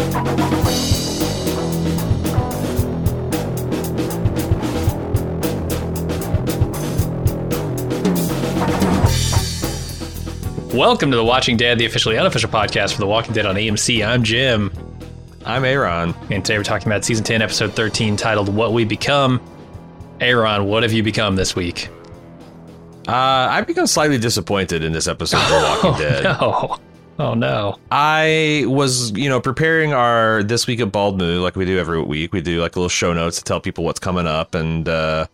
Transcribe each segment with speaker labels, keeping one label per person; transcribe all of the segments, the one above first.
Speaker 1: Welcome to The Watching Dead, the officially unofficial podcast for The Walking Dead on AMC. I'm Jim.
Speaker 2: I'm Aaron.
Speaker 1: And today we're talking about Season 10, Episode 13, titled What We Become. Aaron, what have you become this week?
Speaker 2: I've become slightly disappointed in this episode of The Walking Dead.
Speaker 1: No. Oh, no.
Speaker 2: I was, preparing our This Week at Bald Move like we do every week. We do like little show notes to tell people what's coming up. And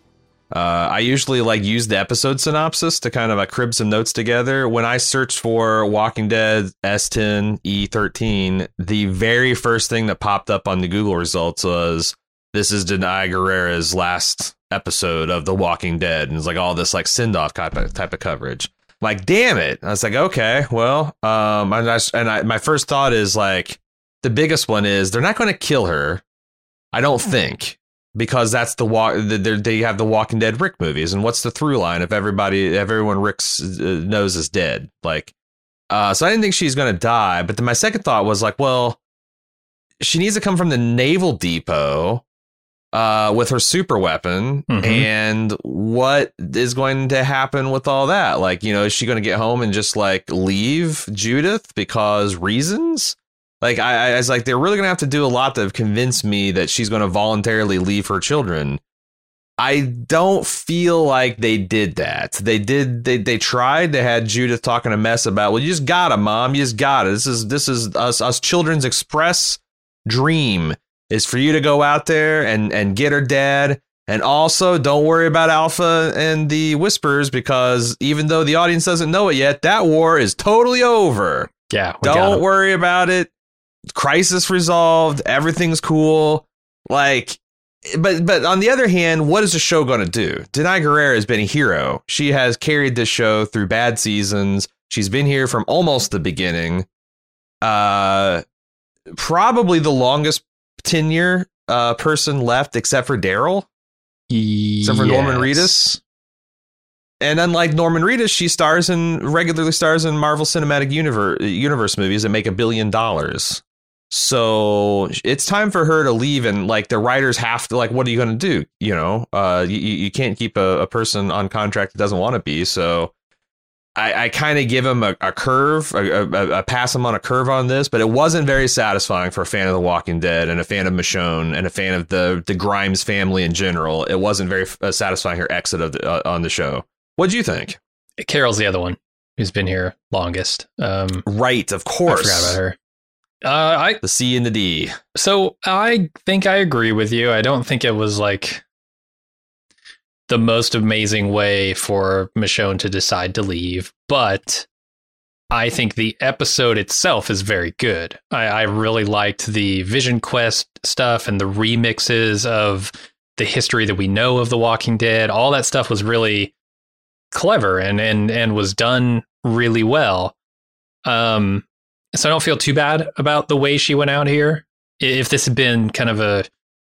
Speaker 2: I usually use the episode synopsis to kind of crib some notes together. When I searched for Walking Dead S10 E13, the very first thing that popped up on the Google results was, this is Danai Gurira's last episode of The Walking Dead. And it's all this send-off type of coverage. Damn it. I was okay, well, my first thought is the biggest one is they're not going to kill her. I don't think. Because that's they have the Walking Dead Rick movies, and what's the through line if everyone Rick's knows is dead? So I didn't think she's gonna die. But then my second thought was well, she needs to come from the naval depot with her super weapon, and what is going to happen with all that? Is she going to get home and just leave Judith because reasons? I was they're really going to have to do a lot to convince me that she's going to voluntarily leave her children. I don't feel like they did that. They tried. They had Judith talking a mess about, well, you just got to, Mom. You just got to. This is us children's express dream is for you to go out there and get her dad. And also, don't worry about Alpha and the Whispers, because even though the audience doesn't know it yet, that war is totally over.
Speaker 1: Yeah.
Speaker 2: Don't worry about it. Crisis resolved. Everything's cool. But on the other hand, what is the show going to do? Danai Gurira has been a hero. She has carried this show through bad seasons. She's been here from almost the beginning. Probably the longest tenure person left, except for Daryl. Except for Norman Reedus. And unlike Norman Reedus, she regularly stars in Marvel Cinematic Universe movies that make $1 billion. So it's time for her to leave, and the writers have to what are you going to do? You can't keep a person on contract that doesn't want to be. So I kind of give him a curve, a pass him on a curve on this, but it wasn't very satisfying for a fan of The Walking Dead and a fan of Michonne and a fan of the Grimes family in general. It wasn't very satisfying, her exit on the show. What'd you think?
Speaker 1: Carol's the other one who's been here longest.
Speaker 2: Right, of course.
Speaker 1: I forgot about her.
Speaker 2: The C and the D.
Speaker 1: So I think I agree with you. I don't think it was the most amazing way for Michonne to decide to leave, but I think the episode itself is very good. I really liked the Vision Quest stuff and the remixes of the history that we know of The Walking Dead. All that stuff was really clever and was done really well. So I don't feel too bad about the way she went out here. If this had been kind of a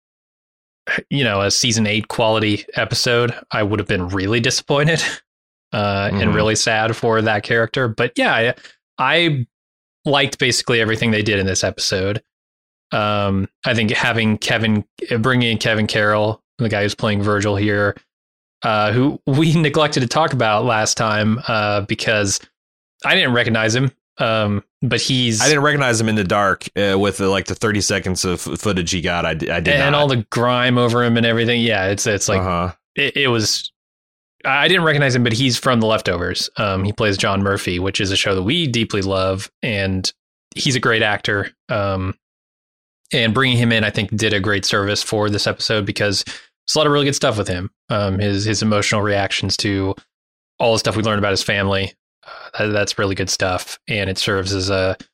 Speaker 1: season 8 quality episode, I would have been really disappointed and really sad for that character. But yeah, I liked basically everything they did in this episode. I think bringing in Kevin Carroll, the guy who's playing Virgil here, who we neglected to talk about last time because I didn't recognize him. But I
Speaker 2: didn't recognize him in the dark with the 30 seconds of footage he got. I did not.
Speaker 1: And all the grime over him and everything. Yeah, it was. I didn't recognize him, but he's from The Leftovers. He plays John Murphy, which is a show that we deeply love, and he's a great actor. And bringing him in, I think, did a great service for this episode because there's a lot of really good stuff with him. His emotional reactions to all the stuff we learned about his family. That's really good stuff, and it serves as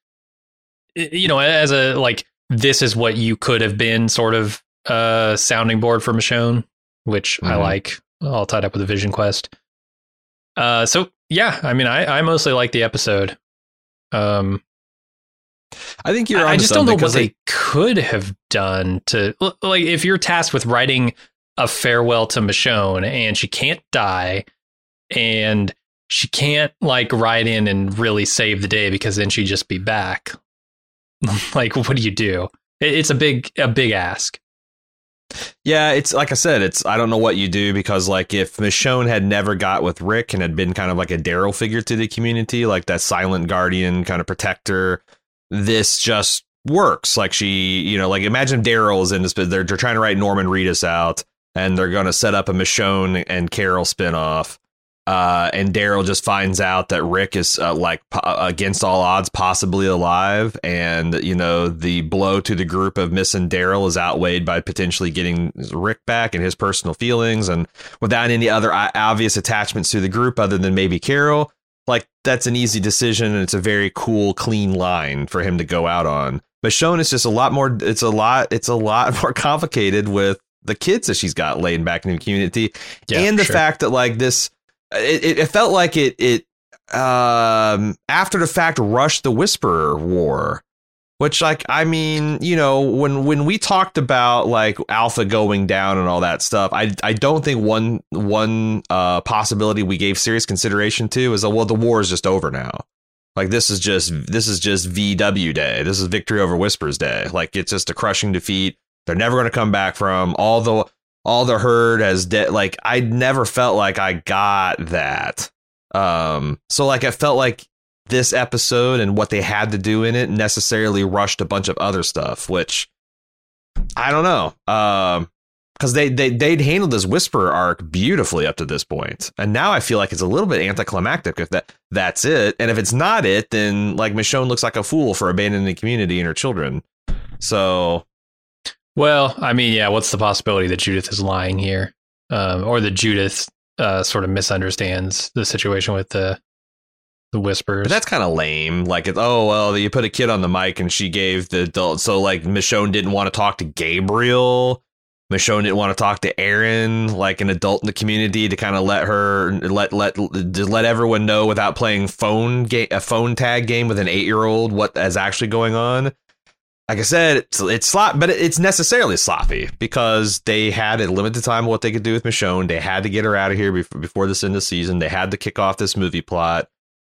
Speaker 1: this is what you could have been sort of sounding board for Michonne, which I like, all tied up with the Vision Quest. So yeah, I mean, I mostly like the episode. I
Speaker 2: think you're.
Speaker 1: I just don't know what they could have done to if you're tasked with writing a farewell to Michonne and she can't die and she can't ride in and really save the day because then she'd just be back. Like, what do you do? It's a big ask.
Speaker 2: Yeah, it's like I said, I don't know what you do, because like if Michonne had never got with Rick and had been kind of like a Daryl figure to the community, like that silent guardian kind of protector, this just works. Like she, like imagine Daryl is in this, but they're trying to write Norman Reedus out, and they're going to set up a Michonne and Carol spinoff. And Daryl just finds out that Rick is against all odds, possibly alive. And, the blow to the group of missing Daryl is outweighed by potentially getting Rick back and his personal feelings. And without any other obvious attachments to the group other than maybe Carol, like that's an easy decision. And it's a very cool, clean line for him to go out on. Michonne is just a lot more more complicated with the kids that she's got laid back in the community. Yeah, and the fact that like this. It felt like it after the fact rushed the Whisperer War, which like, I mean, when we talked about like Alpha going down and all that stuff, I don't think one possibility we gave serious consideration to is, well, the war is just over now. Like this is just VW day. This is Victory Over Whispers day. Like it's just a crushing defeat. They're never going to come back from. All the herd has dead. Like I never felt like I got that. So like I felt like this episode and what they had to do in it necessarily rushed a bunch of other stuff, which I don't know. Because they'd handled this Whisperer arc beautifully up to this point, and now I feel like it's a little bit anticlimactic if that's it. And if it's not it, then like Michonne looks like a fool for abandoning the community and her children. So.
Speaker 1: Well, I mean, yeah, what's the possibility that Judith is lying here? Or that Judith sort of misunderstands the situation with the Whispers?
Speaker 2: But that's kind of lame. Like, you put a kid on the mic and she gave the adult. So, like, Michonne didn't want to talk to Gabriel. Michonne didn't want to talk to Aaron, like an adult in the community, to kind of let everyone know without playing a phone tag game with an 8-year-old what is actually going on. Like I said, it's slop, but it's necessarily sloppy because they had a limited time of what they could do with Michonne. They had to get her out of here before this end of the season. They had to kick off this movie plot.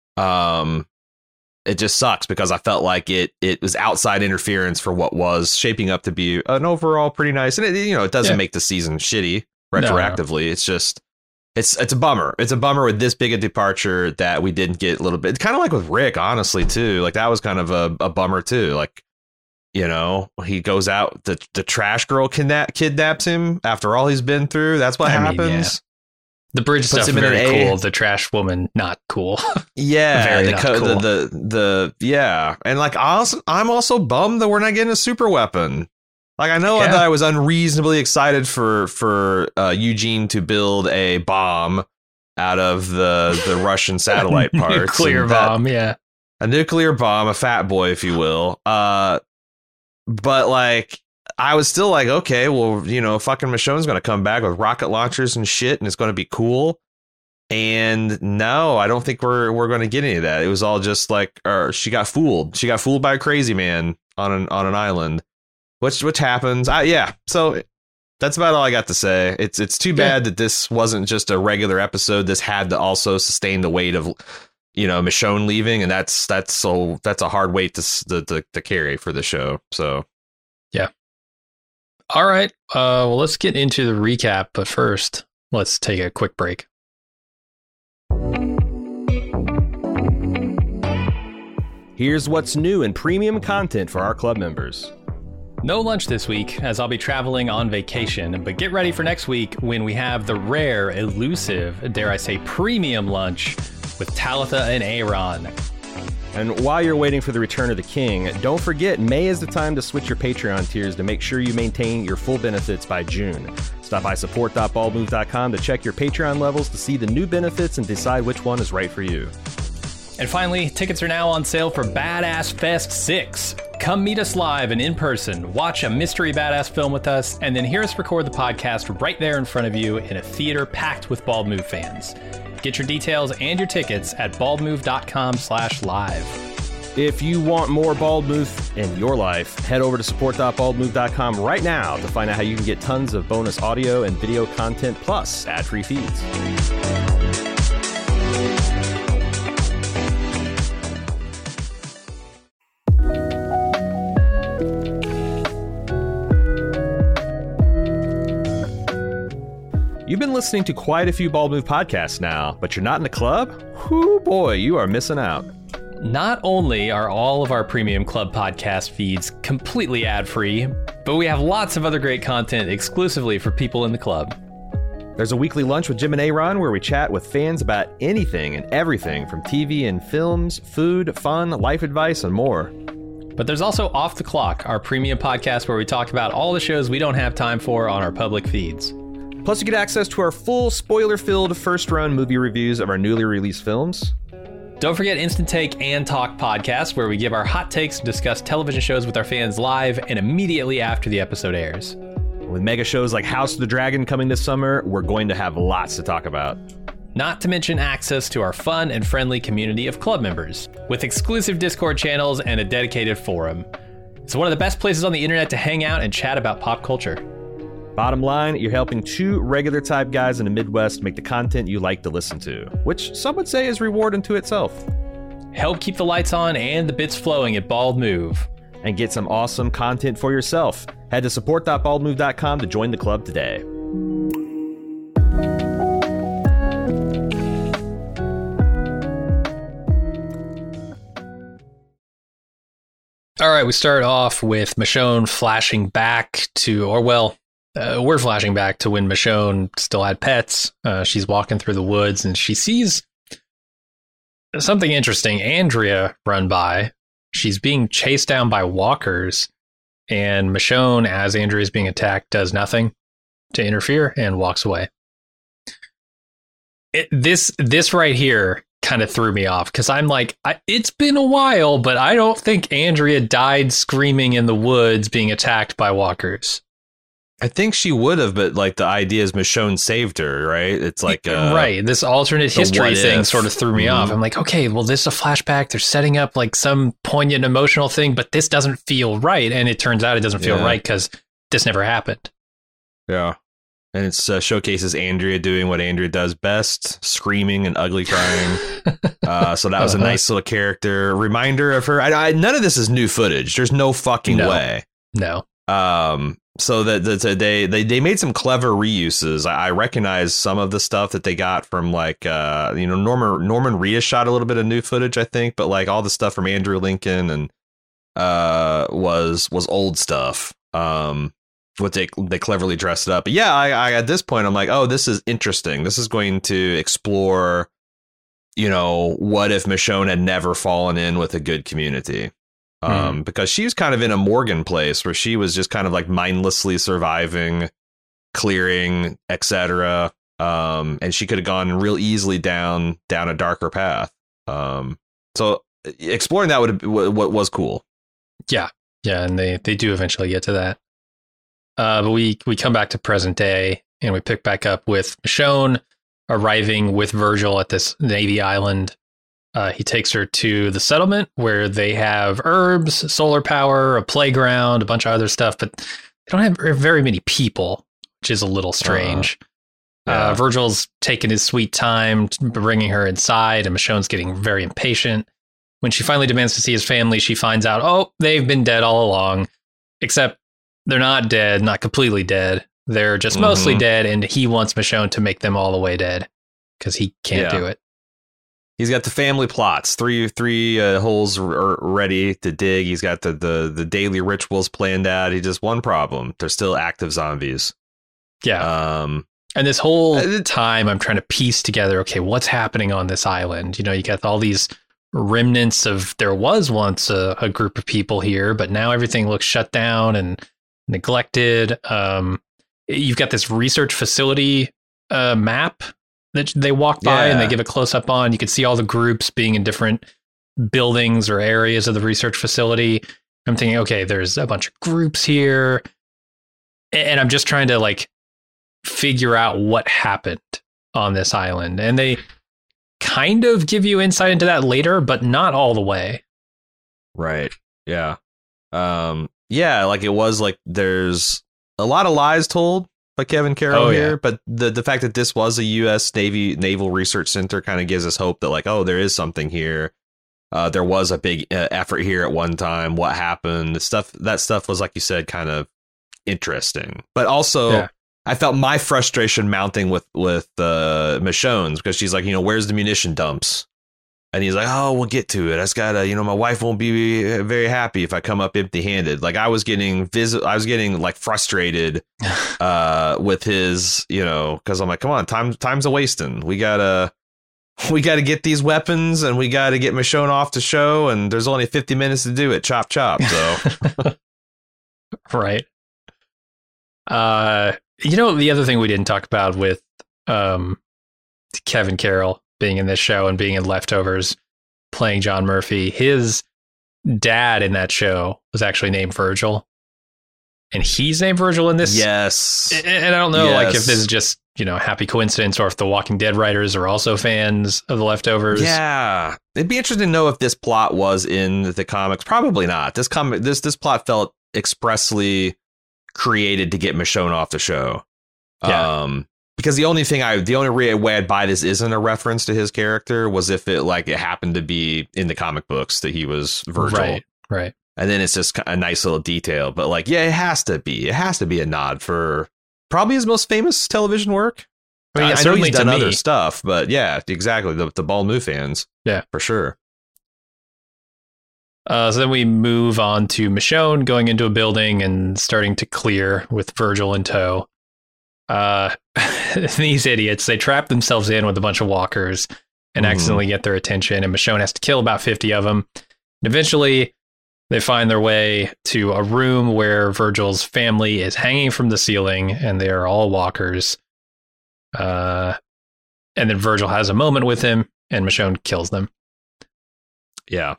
Speaker 2: It just sucks because I felt like it was outside interference for what was shaping up to be an overall pretty nice. And it doesn't make the season shitty retroactively. No. It's just it's a bummer. It's a bummer with this big a departure that we didn't get a little bit. It's kind of like with Rick, honestly, too. Like that was kind of a bummer, too. Like. He goes out, the trash girl kidnaps him after all he's been through. That's what happens.
Speaker 1: The bridge stuff very cool. The trash woman, not cool.
Speaker 2: Yeah. Yeah. And like, I'm also bummed that we're not getting a super weapon. Like, I know that I was unreasonably excited for Eugene to build a bomb out of the Russian satellite parts.
Speaker 1: Nuclear bomb. Yeah.
Speaker 2: A nuclear bomb, a fat boy, if you will. But like, I was still like, okay, well, fucking Michonne's going to come back with rocket launchers and shit, and it's going to be cool. And no, I don't think we're going to get any of that. It was all just like, she got fooled. She got fooled by a crazy man on an island, which happens. So that's about all I got to say. It's too bad that this wasn't just a regular episode. This had to also sustain the weight of Michonne leaving, and that's a hard weight to carry for the show. So, yeah.
Speaker 1: All right. Well, let's get into the recap, but first, let's take a quick break.
Speaker 3: Here's what's new in premium content for our club members.
Speaker 1: No lunch this week, as I'll be traveling on vacation, but get ready for next week when we have the rare, elusive, dare I say, premium lunch with Talitha and Aaron.
Speaker 3: And while you're waiting for the return of the king, don't forget May is the time to switch your Patreon tiers to make sure you maintain your full benefits by June. Stop by support.baldmove.com to check your Patreon levels to see the new benefits and decide which one is right for you.
Speaker 1: And finally, tickets are now on sale for Badass Fest 6. Come meet us live and in person, watch a mystery badass film with us, and then hear us record the podcast right there in front of you in a theater packed with Bald Move fans. Get your details and your tickets at baldmove.com/live.
Speaker 3: If you want more Bald Move in your life, head over to support.baldmove.com right now to find out how you can get tons of bonus audio and video content plus ad-free feeds. You've been listening to quite a few Bald Move podcasts now, but you're not in the club? Whoo boy, you are missing out.
Speaker 1: Not only are all of our premium club podcast feeds completely ad-free, but we have lots of other great content exclusively for people in the club.
Speaker 3: There's a weekly lunch with Jim and Aaron where we chat with fans about anything and everything from TV and films, food, fun, life advice, and more.
Speaker 1: But there's also Off the Clock, our premium podcast where we talk about all the shows we don't have time for on our public feeds.
Speaker 3: Plus, you get access to our full spoiler-filled first-run movie reviews of our newly released films.
Speaker 1: Don't forget Instant Take and Talk podcasts, where we give our hot takes and discuss television shows with our fans live and immediately after the episode airs.
Speaker 3: With mega shows like House of the Dragon coming this summer, we're going to have lots to talk about.
Speaker 1: Not to mention access to our fun and friendly community of club members, with exclusive Discord channels and a dedicated forum. It's one of the best places on the internet to hang out and chat about pop culture.
Speaker 3: Bottom line, you're helping two regular type guys in the Midwest make the content you like to listen to, which some would say is reward unto itself.
Speaker 1: Help keep the lights on and the bits flowing at Bald Move.
Speaker 3: And get some awesome content for yourself. Head to support.baldmove.com to join the club today.
Speaker 1: All right, we start off with Michonne flashing back to, we're flashing back to when Michonne still had pets. She's walking through the woods and she sees something interesting. Andrea run by. She's being chased down by walkers, and Michonne, as Andrea is being attacked, does nothing to interfere and walks away. This right here kind of threw me off because I'm like, it's been a while, but I don't think Andrea died screaming in the woods being attacked by walkers.
Speaker 2: I think she would have, but like the idea is Michonne saved her, right? It's like
Speaker 1: right. This alternate history thing sort of threw me off. I'm like, okay, well, this is a flashback. They're setting up like some poignant emotional thing, but this doesn't feel right. And it turns out it doesn't feel right because this never happened.
Speaker 2: Yeah. And it showcases Andrea doing what Andrea does best, screaming and ugly crying. So that was a nice little character reminder of her. None of this is new footage. There's no fucking way.
Speaker 1: No.
Speaker 2: So that they made some clever reuses. I recognize some of the stuff that they got from like Norman Reedus shot a little bit of new footage, I think, but like all the stuff from Andrew Lincoln and was old stuff. What they cleverly dressed it up. But yeah, I at this point I'm like, oh, this is interesting. This is going to explore, what if Michonne had never fallen in with a good community. Because she was kind of in a Morgan place where she was just kind of like mindlessly surviving, clearing, etc. And she could have gone real easily down a darker path. So exploring that what was cool.
Speaker 1: Yeah, and they do eventually get to that. But we come back to present day and we pick back up with Michonne arriving with Virgil at this Navy island. He takes her to the settlement where they have herbs, solar power, a playground, a bunch of other stuff, but they don't have very many people, which is a little strange. Virgil's taking his sweet time bringing her inside, and Michonne's getting very impatient. When she finally demands to see his family, she finds out, they've been dead all along, except they're not dead, not completely dead. They're just mostly dead, and he wants Michonne to make them all the way dead because he can't do it.
Speaker 2: He's got the family plots, three holes ready to dig. He's got the daily rituals planned out. He just one problem: they're still active zombies.
Speaker 1: Yeah. And this whole time, I'm trying to piece together. Okay, what's happening on this island? You got all these remnants of there was once a group of people here, but now everything looks shut down and neglected. You've got this research facility map that they walk by and they give a close up on. You can see all the groups being in different buildings or areas of the research facility. I'm thinking, okay, there's a bunch of groups here. And I'm just trying to like figure out what happened on this island. And they kind of give you insight into that later, but not all the way.
Speaker 2: Right. Yeah. Like it was like there's a lot of lies told by Kevin Carroll here, but the fact that this was a U.S. Naval Research Center kind of gives us hope that like, there is something here. There was a big effort here at one time. What happened? That stuff was, like you said, kind of interesting, but also I felt my frustration mounting with Michonne's, because she's like, where's the munition dumps? And he's like, oh, we'll get to it. I just gotta, my wife won't be very happy if I come up empty handed. Like I was getting like frustrated with his, because I'm like, come on, time's a wasting. We gotta get these weapons, and we gotta get Michonne off the show, and there's only 50 minutes to do it. Chop chop. So
Speaker 1: right. The other thing we didn't talk about with Kevin Carroll being in this show and being in Leftovers, playing John Murphy, his dad in that show was actually named Virgil, and he's named Virgil in this.
Speaker 2: Yes.
Speaker 1: And I don't know, like, if this is just, happy coincidence, or if the Walking Dead writers are also fans of the Leftovers.
Speaker 2: Yeah. It'd be interesting to know if this plot was in the comics. Probably not. This plot felt expressly created to get Michonne off the show.
Speaker 1: Yeah.
Speaker 2: Because the only way I'd buy this isn't a reference to his character was if it happened to be in the comic books that he was Virgil.
Speaker 1: Right.
Speaker 2: And then it's just a nice little detail. But it has to be. It has to be a nod for probably his most famous television work. I mean, I know he's done other stuff, but yeah, exactly. The Bald Move fans.
Speaker 1: Yeah,
Speaker 2: for sure.
Speaker 1: So then we move on to Michonne going into a building and starting to clear with Virgil in tow. These idiots, they trap themselves in with a bunch of walkers and accidentally get their attention, and Michonne has to kill about 50 of them. And eventually, they find their way to a room where Virgil's family is hanging from the ceiling, and they are all walkers. And then Virgil has a moment with him, and Michonne kills them.
Speaker 2: Yeah.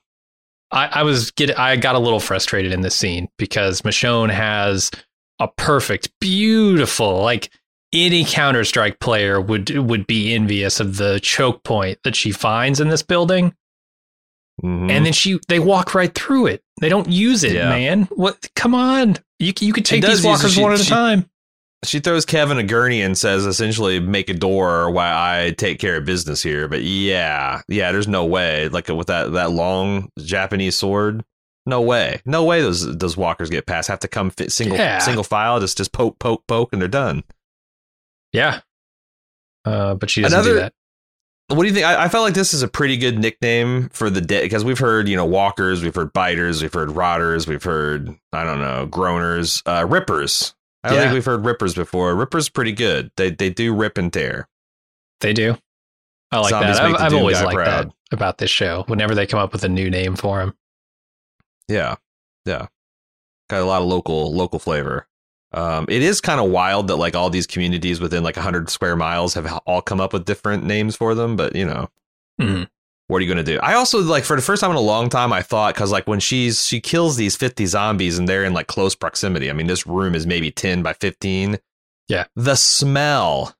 Speaker 1: I got a little frustrated in this scene because Michonne has a perfect, beautiful, like any Counter-Strike player would be envious of the choke point that she finds in this building. Mm-hmm. And then they walk right through it. They don't use it, man. What? Come on. You could take these walkers one at a time.
Speaker 2: She throws Kevin a gurney and says, essentially, make a door while I take care of business here. But yeah, there's no way. Like with that long Japanese sword, no way those walkers get past. Have to come single file, just poke, and they're done.
Speaker 1: Yeah. But she doesn't do that.
Speaker 2: What do you think? I felt like this is a pretty good nickname for the dead, because we've heard, walkers, we've heard biters, we've heard rotters, we've heard, I don't know, groaners, rippers. I don't think we've heard rippers before. Rippers pretty good. They do rip and tear.
Speaker 1: They do. I like
Speaker 2: Zombies
Speaker 1: that. I've always liked
Speaker 2: proud.
Speaker 1: that about this show. Whenever they come up with a new name for him.
Speaker 2: Yeah. Got a lot of local flavor. It is kind of wild that all these communities within 100 square miles have all come up with different names for them. But what are you going to do? I also for the first time in a long time, I thought, because when she kills these 50 zombies and they're in close proximity. I mean, this room is maybe 10 by 15.
Speaker 1: Yeah.
Speaker 2: The smell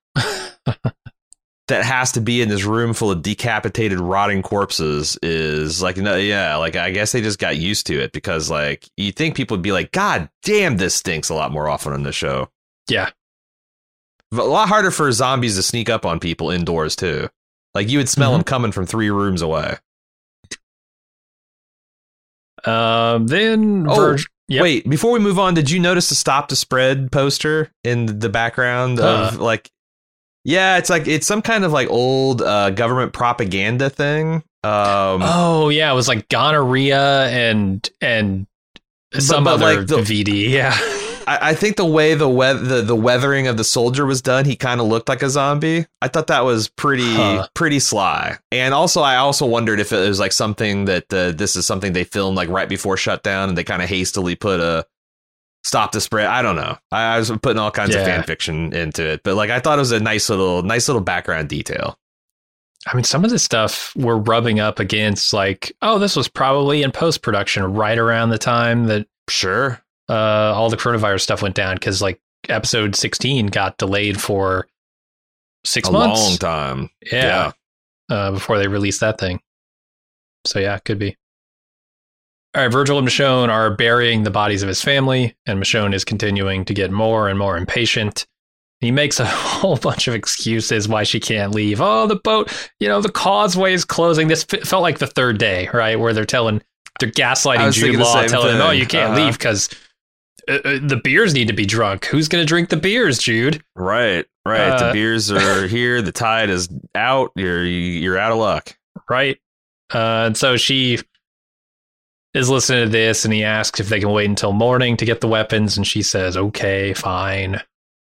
Speaker 2: that has to be in this room full of decapitated, rotting corpses is I guess they just got used to it, because you think people would be like, God damn, this stinks, a lot more often on this show.
Speaker 1: Yeah.
Speaker 2: A lot harder for zombies to sneak up on people indoors too. You would smell them coming from 3 rooms away. Wait, before we move on, did you notice the Stop the Spread poster in the background of it's some kind of old government propaganda thing. It
Speaker 1: was gonorrhea and some other VD. Yeah.
Speaker 2: I think the way the weathering of the soldier was done, he kind of looked like a zombie. I thought that was pretty sly. And also, I also wondered if it was something that this is something they filmed right before shutdown, and they kind of hastily put a Stop the Spread. I don't know. I was putting all kinds of fan fiction into it, but I thought it was a nice little background detail.
Speaker 1: I mean, some of this stuff we're rubbing up against this was probably in post-production right around the time that all the coronavirus stuff went down, because episode 16 got delayed for 6 months.
Speaker 2: A long time.
Speaker 1: Yeah. Before they released that thing. So yeah, could be. All right, Virgil and Michonne are burying the bodies of his family, and Michonne is continuing to get more and more impatient. He makes a whole bunch of excuses why she can't leave. Oh, the boat, the causeway is closing. This felt like the third day, right? Where they're gaslighting Jude Law, telling him, oh, you can't leave because the beers need to be drunk. Who's going to drink the beers, Jude?
Speaker 2: Right. The beers are here. The tide is out. You're out of luck.
Speaker 1: Right. And so she is listening to this, and he asks if they can wait until morning to get the weapons, and she says, okay, fine.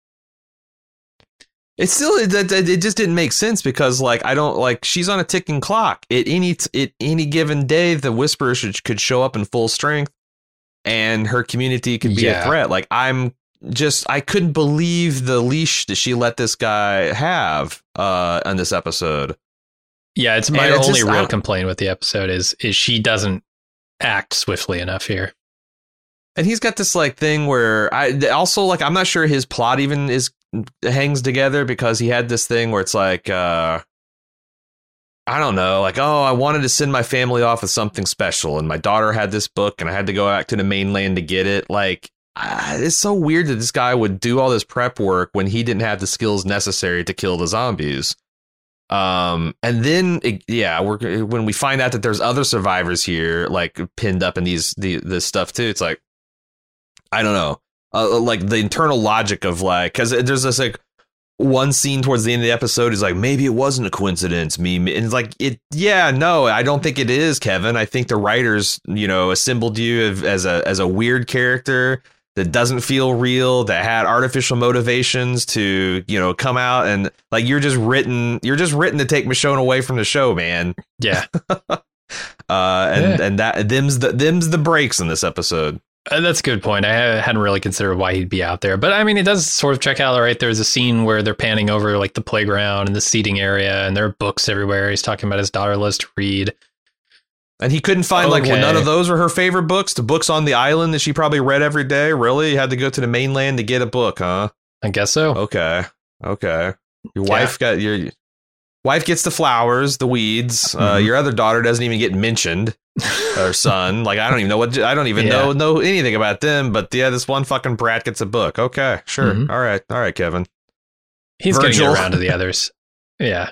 Speaker 2: It's still it just didn't make sense because like I don't like she's on a ticking clock. At any given day, the Whisperer could show up in full strength, and her community could be a threat. Like I couldn't believe the leash that she let this guy have on this episode.
Speaker 1: Yeah, it's my only real complaint with the episode is she doesn't act swiftly enough here.
Speaker 2: And he's got this like thing where I'm not sure his plot even hangs together because he had this thing where it's like I don't know, like, oh, I wanted to send my family off with something special, and my daughter had this book, and I had to go back to the mainland to get it. Like, it's so weird that this guy would do all this prep work when he didn't have the skills necessary to kill the zombies. And then, when we find out that there's other survivors here, like pinned up in this stuff too, it's like, I don't know. Like the internal logic of like, because there's this like one scene towards the end of the episode is like, maybe it wasn't a coincidence. And it's like, no, I don't think it is, Kevin. I think the writers, assembled you as a weird character that doesn't feel real, that had artificial motivations to, come out and like you're just written to take Michonne away from the show, man.
Speaker 1: Yeah.
Speaker 2: And that them's the breaks in this episode.
Speaker 1: That's a good point. I hadn't really considered why he'd be out there, but I mean, it does sort of check out. Right, there's a scene where they're panning over like the playground and the seating area, and there are books everywhere. He's talking about his daughter loves to read,
Speaker 2: and he couldn't find none of those were her favorite books. The books on the island that she probably read every day. Really, you had to go to the mainland to get a book, huh?
Speaker 1: I guess so.
Speaker 2: Okay. Your wife gets the flowers, the weeds. Your other daughter doesn't even get mentioned. Or son, like I don't even know know anything about them, but this one fucking brat gets a book. Okay, sure. All right, Kevin.
Speaker 1: He's going to get around to the others. Yeah.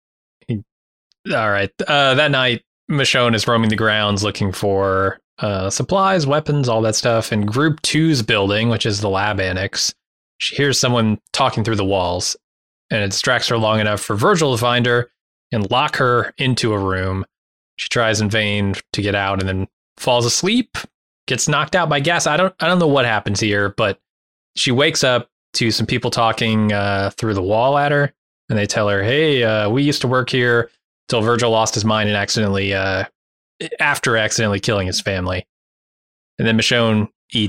Speaker 1: All right. That night, Michonne is roaming the grounds looking for supplies, weapons, all that stuff. In Group 2's building, which is the lab annex, she hears someone talking through the walls, and it distracts her long enough for Virgil to find her and lock her into a room. She tries in vain to get out and then falls asleep, gets knocked out by gas. I don't know what happens here, but she wakes up to some people talking through the wall at her, and they tell her, hey, we used to work here until Virgil lost his mind and accidentally killing his family. And then Michonne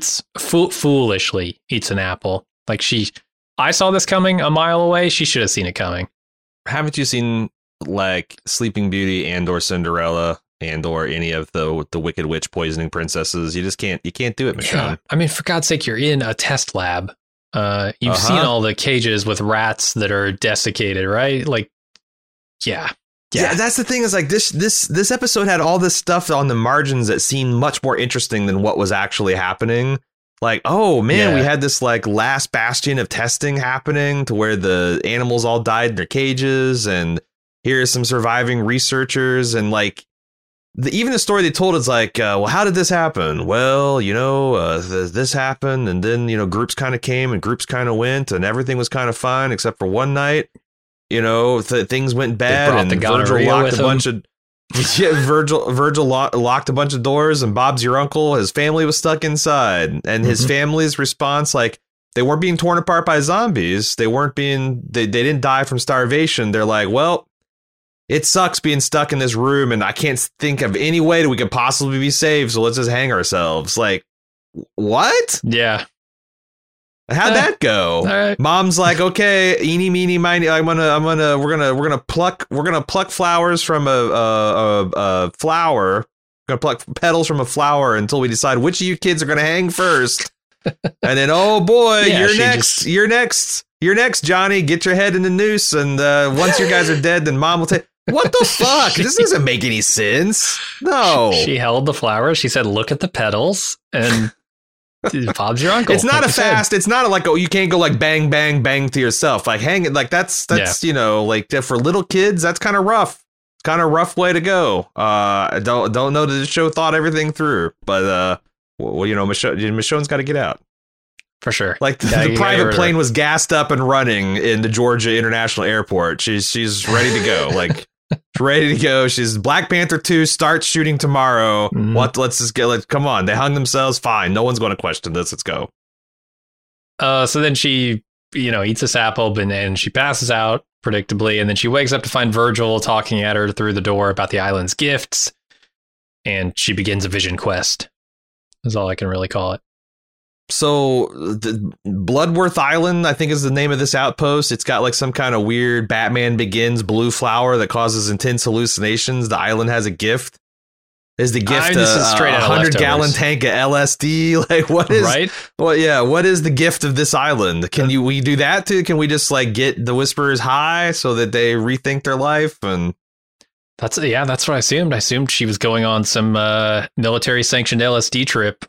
Speaker 1: foolishly eats an apple. Like I saw this coming a mile away. She should have seen it coming.
Speaker 2: Haven't you seen like Sleeping Beauty and or Cinderella and or any of the Wicked Witch poisoning princesses? You can't do it, Michonne. Yeah.
Speaker 1: I mean, for God's sake, you're in a test lab. You've seen all the cages with rats that are desiccated, right? Like, yeah.
Speaker 2: That's the thing is like this episode had all this stuff on the margins that seemed much more interesting than what was actually happening. Like, oh man, we had this like last bastion of testing happening to where the animals all died in their cages, and here's some surviving researchers, and like even the story they told is like, well, how did this happen? Well, this happened, and then groups kind of came and groups kind of went, and everything was kind of fine except for one night. Things went bad, and Virgil locked a bunch of Virgil locked a bunch of doors, and Bob's your uncle. His family was stuck inside, and his family's response, like, they weren't being torn apart by zombies. They didn't die from starvation. They're like, well, it sucks being stuck in this room, and I can't think of any way that we could possibly be saved, so let's just hang ourselves. Like, what?
Speaker 1: Yeah.
Speaker 2: How'd that go?
Speaker 1: Right.
Speaker 2: Mom's like, okay, eeny, meeny, miny. We're gonna pluck flowers from a flower. We're gonna pluck petals from a flower until we decide which of you kids are gonna hang first. And then, oh boy, you're next, Johnny. Get your head in the noose, and once you guys are dead, then Mom will take. What the fuck? This doesn't make any sense. No.
Speaker 1: She held the flower. She said, "Look at the petals," and. Bob's your uncle.
Speaker 2: It's not it's not like, oh, you can't go like bang, bang, bang to yourself. Like hang it. Like that's like for little kids, that's kind of rough. It's kind of rough way to go. I don't know that the show thought everything through, but Michonne's got to get out.
Speaker 1: for sure.
Speaker 2: Like the private plane was gassed up and running in the Georgia International Airport. She's ready to go. Like ready to go. She's Black Panther 2 starts shooting tomorrow.
Speaker 1: Mhm.
Speaker 2: Let's just get come on. They hung themselves. Fine. No one's going to question this. Let's go.
Speaker 1: So then she, eats this apple and then she passes out predictably. And then she wakes up to find Virgil talking at her through the door about the island's gifts. And she begins a vision quest. Is all I can really call it.
Speaker 2: So the Bloodworth Island, I think, is the name of this outpost. It's got like some kind of weird Batman Begins blue flower that causes intense hallucinations. The island has a gift. Is the gift
Speaker 1: this is straight out of
Speaker 2: 100-gallon
Speaker 1: Leftovers.
Speaker 2: tank of LSD? Like what is
Speaker 1: Right?
Speaker 2: Well, yeah. What is the gift of this island? Can we do that too? Can we just like get the Whisperers high so that they rethink their life? And
Speaker 1: That's what I assumed. I assumed she was going on some military sanctioned LSD trip.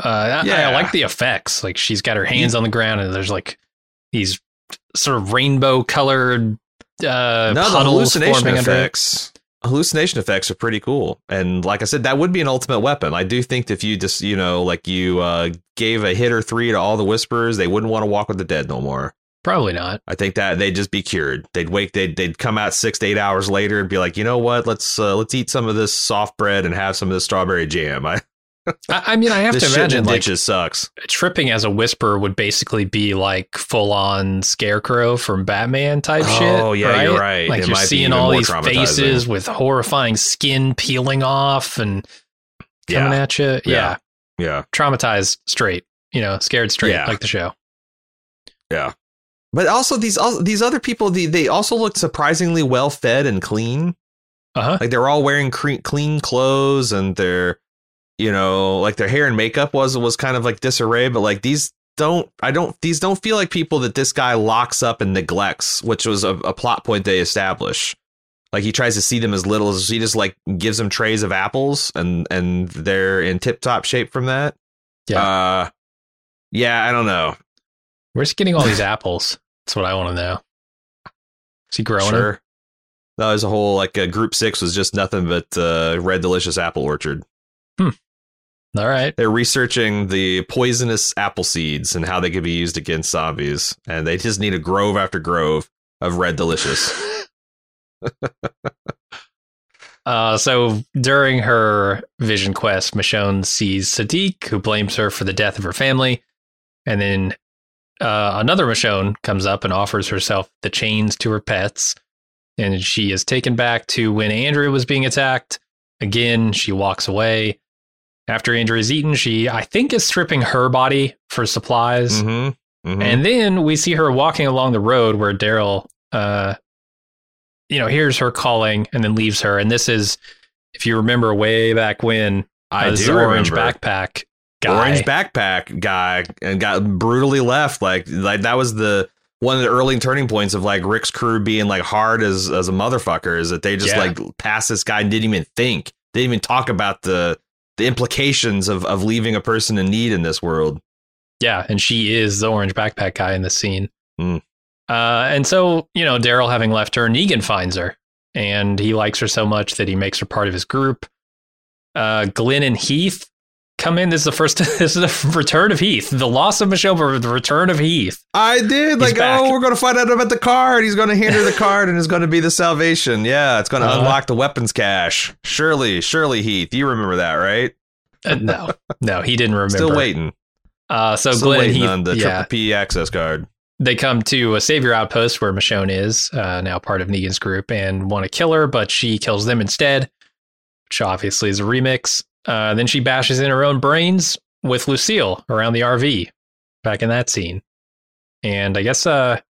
Speaker 1: I like the effects. Like she's got her hands on the ground and there's like these sort of rainbow colored
Speaker 2: the
Speaker 1: puddles
Speaker 2: hallucination
Speaker 1: forming under it.
Speaker 2: effects. Hallucination effects are pretty cool. And like I said, that would be an ultimate weapon. I do think if you just, like you gave a hit or 3 to all the Whisperers, they wouldn't want to walk with the dead no more.
Speaker 1: Probably not.
Speaker 2: I think that they'd just be cured. They'd come out 6 to 8 hours later and be like, you know what? Let's eat some of this soft bread and have some of this strawberry jam.
Speaker 1: I mean, I have to
Speaker 2: This shit
Speaker 1: imagine
Speaker 2: in
Speaker 1: like
Speaker 2: ditches sucks.
Speaker 1: tripping as a Whisper would basically be like full on Scarecrow from Batman type shit.
Speaker 2: Oh, yeah, you're right.
Speaker 1: Like
Speaker 2: It
Speaker 1: you're
Speaker 2: might be
Speaker 1: seeing
Speaker 2: even
Speaker 1: all
Speaker 2: more
Speaker 1: these
Speaker 2: traumatizing.
Speaker 1: faces with horrifying skin peeling off and coming at you. Yeah.
Speaker 2: Yeah.
Speaker 1: Traumatized straight, scared straight
Speaker 2: Yeah.
Speaker 1: like the show.
Speaker 2: Yeah. But also these other people, they also looked surprisingly well fed and clean.
Speaker 1: Uh-huh.
Speaker 2: Like they're all wearing clean clothes and they're, like their hair and makeup was kind of like disarray. But like these don't feel like people that this guy locks up and neglects, which was a plot point they establish. Like he tries to see them as little as he just like gives them trays of apples and they're in tip top shape from that.
Speaker 1: Yeah.
Speaker 2: I don't know.
Speaker 1: Where's he getting all these apples? That's what I want to know. Is he growing them?
Speaker 2: Sure. No, there's a whole group 6 was just nothing but Red Delicious Apple Orchard.
Speaker 1: All right.
Speaker 2: They're researching the poisonous apple seeds and how they could be used against zombies, and they just need a grove after grove of Red Delicious.
Speaker 1: So during her vision quest, Michonne sees Sadiq, who blames her for the death of her family, and then another Michonne comes up and offers herself the chains to her pets, and she is taken back to when Andrea was being attacked. Again, she walks away. After Andrea is eaten, she, I think, is stripping her body for supplies.
Speaker 2: Mm-hmm. Mm-hmm.
Speaker 1: And then we see her walking along the road where Daryl, hears her calling and then leaves her. And this is, if you remember way back when,
Speaker 2: I
Speaker 1: this
Speaker 2: do
Speaker 1: orange
Speaker 2: remember.
Speaker 1: backpack guy.
Speaker 2: Orange backpack guy and got brutally left. Like that was one of the early turning points of like Rick's crew being like hard as a motherfucker, is that they just like passed this guy and didn't even think. They didn't even talk about the implications of leaving a person in need in this world.
Speaker 1: Yeah, and she is the orange backpack guy in this scene.
Speaker 2: Mm.
Speaker 1: And so, Daryl having left her, Negan finds her, and he likes her so much that he makes her part of his group. Glenn and Heath come in. This is the return of Heath. The loss of Michonne, but the return of Heath.
Speaker 2: I did.
Speaker 1: He's back.
Speaker 2: We're going to find out about the card. He's going to hand her the card and it's going to be the salvation. Yeah, it's going to unlock the weapons cache. Surely, Heath. You remember that, right?
Speaker 1: No, he didn't remember.
Speaker 2: Still waiting.
Speaker 1: So
Speaker 2: Still
Speaker 1: Glenn and
Speaker 2: waiting
Speaker 1: Heath,
Speaker 2: on the Triple P access card.
Speaker 1: They come to a savior outpost where Michonne is, now part of Negan's group, and want to kill her, but she kills them instead, which obviously is a remix. Then she bashes in her own brains with Lucille around the RV, back in that scene. And I guess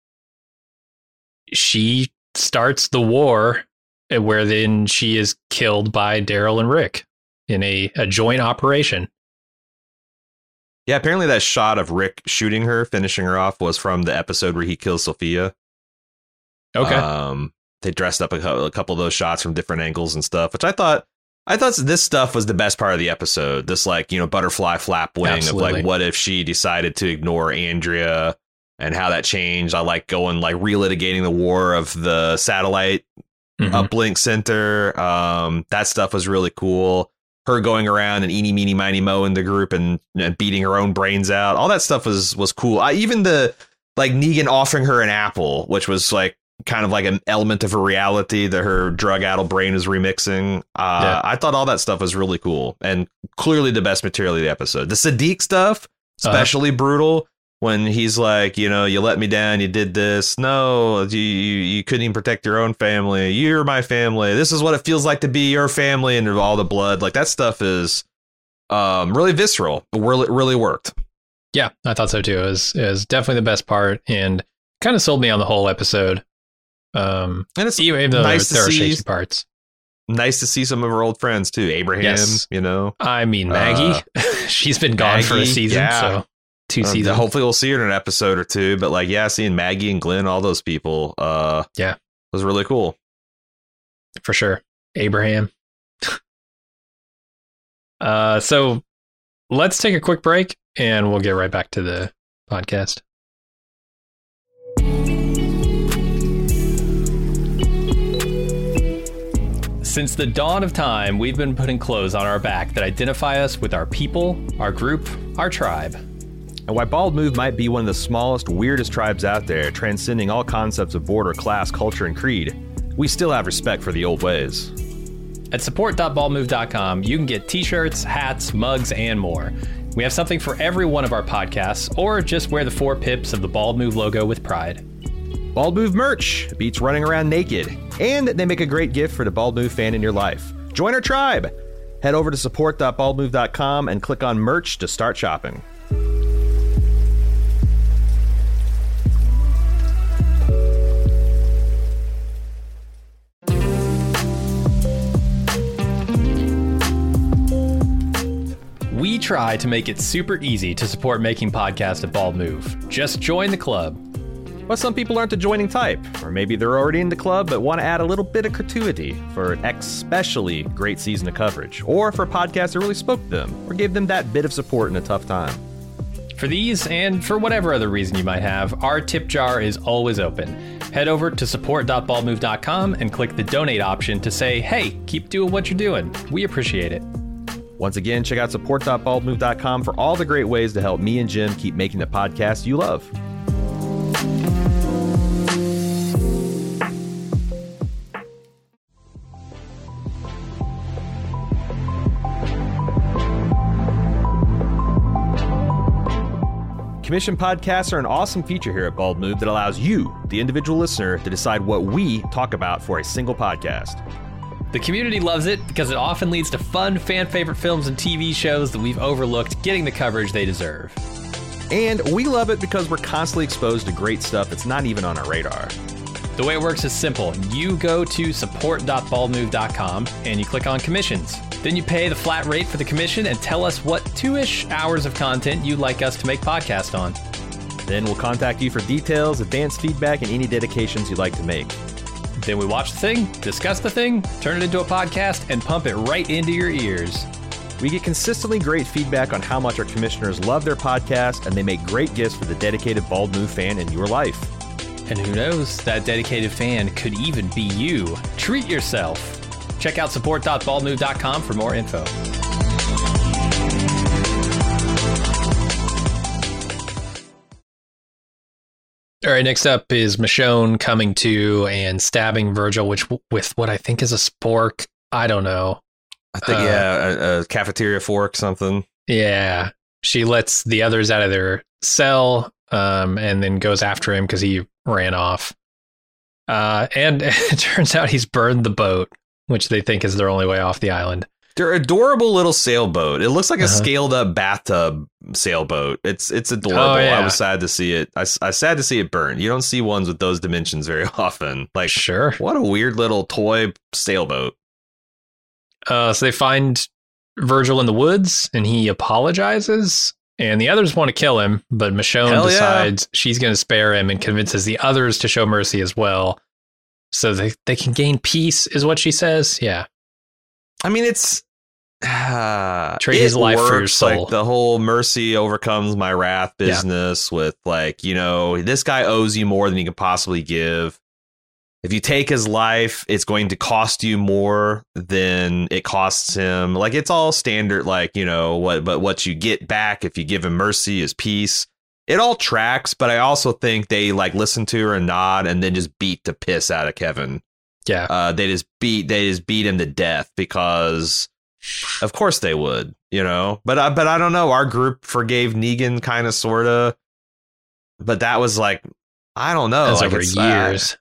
Speaker 1: she starts the war, where then she is killed by Daryl and Rick in a joint operation.
Speaker 2: Yeah, apparently that shot of Rick shooting her, finishing her off, was from the episode where he kills Sophia.
Speaker 1: Okay.
Speaker 2: They dressed up a couple of those shots from different angles and stuff, which I thought this stuff was the best part of the episode. This butterfly flap wing
Speaker 1: Absolutely.
Speaker 2: of what if she decided to ignore Andrea and how that changed. I like going relitigating the war of the satellite uplink center. That stuff was really cool. her going around and eeny, meeny, miny, mo in the group and beating her own brains out. All that stuff was cool. Even the like Negan offering her an apple, which was like kind of like an element of her reality that her drug-addled brain is remixing. I thought all that stuff was really cool and clearly the best material of the episode. The Sadiq stuff, especially brutal. When he's like, you let me down, you did this. No, you couldn't even protect your own family. You're my family. This is what it feels like to be your family, and all the blood. Like that stuff is really visceral. Really worked.
Speaker 1: Yeah, I thought so too. It was definitely the best part, and kind of sold me on the whole episode. And it's even though
Speaker 2: nice
Speaker 1: there are
Speaker 2: see,
Speaker 1: shaky parts.
Speaker 2: Nice to see some of our old friends too. Abraham,
Speaker 1: yes. I mean, Maggie, she's been gone for a season, so 2 seasons.
Speaker 2: Hopefully we'll see her in an episode or two. But like, seeing Maggie and Glenn, all those people, was really cool.
Speaker 1: For sure. Abraham. So let's take a quick break and we'll get right back to the podcast. Since the dawn of time, we've been putting clothes on our back that identify us with our people, our group, our tribe.
Speaker 3: And while Bald Move might be one of the smallest, weirdest tribes out there, transcending all concepts of border, class, culture, and creed, we still have respect for the old ways.
Speaker 1: At support.baldmove.com, you can get t-shirts, hats, mugs, and more. We have something for every one of our podcasts, or just wear the 4 pips of the Bald Move logo with pride.
Speaker 3: Bald Move merch beats running around naked, and they make a great gift for the Bald Move fan in your life. Join our tribe! Head over to support.baldmove.com and click on merch to start shopping.
Speaker 1: We try to make it super easy to support making podcasts at Bald Move. Just join the club.
Speaker 3: But some people aren't the joining type, or maybe they're already in the club but want to add a little bit of gratuity for an especially great season of coverage, or for a podcast that really spoke to them, or gave them that bit of support in a tough time.
Speaker 1: For these, and for whatever other reason you might have, our tip jar is always open. Head over to support.baldmove.com and click the donate option to say, hey, keep doing what you're doing. We appreciate it.
Speaker 3: Once again, check out support.baldmove.com for all the great ways to help me and Jim keep making the podcast you love. Commission podcasts are an awesome feature here at Bald Move that allows you, the individual listener, to decide what we talk about for a single podcast.
Speaker 1: The community loves it because it often leads to fun, fan-favorite films and TV shows that we've overlooked getting the coverage they deserve.
Speaker 3: And we love it because we're constantly exposed to great stuff that's not even on our radar.
Speaker 1: The way it works is simple. You go to support.baldmove.com and you click on commissions. Then you pay the flat rate for the commission and tell us what 2-ish hours of content you'd like us to make podcast on.
Speaker 3: Then we'll contact you for details, advanced feedback, and any dedications you'd like to make.
Speaker 1: Then we watch the thing, discuss the thing, turn it into a podcast, and pump it right into your ears.
Speaker 3: We get consistently great feedback on how much our commissioners love their podcast, and they make great gifts for the dedicated Bald Move fan in your life.
Speaker 1: And who knows, that dedicated fan could even be you. Treat yourself. Check out support.baldmove.com for more info. All right, next up is Michonne coming to and stabbing Virgil, with what I think is a spork. I don't know.
Speaker 2: I think, a cafeteria fork, something.
Speaker 1: Yeah. She lets the others out of their cell and then goes after him because he ran off. And it turns out he's burned the boat, which they think is their only way off the island.
Speaker 2: They're adorable little sailboat. It looks like a scaled up bathtub sailboat. It's adorable.
Speaker 1: Oh, yeah.
Speaker 2: I was sad to see it. I was sad to see it burn. You don't see ones with those dimensions very often. Like,
Speaker 1: sure.
Speaker 2: What a weird little toy sailboat.
Speaker 1: So they find Virgil in the woods and he apologizes and the others want to kill him, but Michonne decides she's going to spare him and convinces the others to show mercy as well. So they can gain peace is what she says. Yeah.
Speaker 2: I mean, it's
Speaker 1: trade his life for your soul.
Speaker 2: Like the whole mercy overcomes my wrath business with like, this guy owes you more than he can possibly give. if you take his life, it's going to cost you more than it costs him. Like, it's all standard, like, you know, what you get back if you give him mercy is peace. It all tracks, but I also think they like listen to her and nod and then just beat the piss out of Kevin.
Speaker 1: Yeah.
Speaker 2: They just beat him to death because of course they would, you know. But I don't know. Our group forgave Negan kind of, sort of. But that was like, I don't know.
Speaker 1: That's
Speaker 2: like
Speaker 1: over years.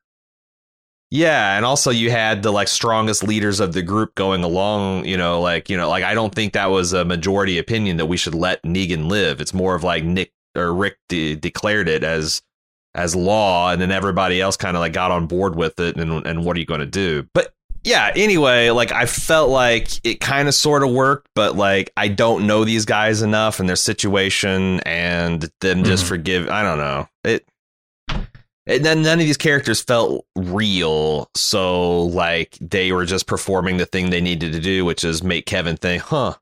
Speaker 2: Yeah, and also you had the like strongest leaders of the group going along, you know, like I don't think that was a majority opinion that we should let Negan live. It's more of like Rick declared it as law, and then everybody else kind of like got on board with it, and what are you going to do? But yeah, anyway, like I felt like it kind of sort of worked, but like I don't know these guys enough and their situation, and them just forgive. I don't know it. And then none of these characters felt real, so like they were just performing the thing they needed to do, which is make Kevin think,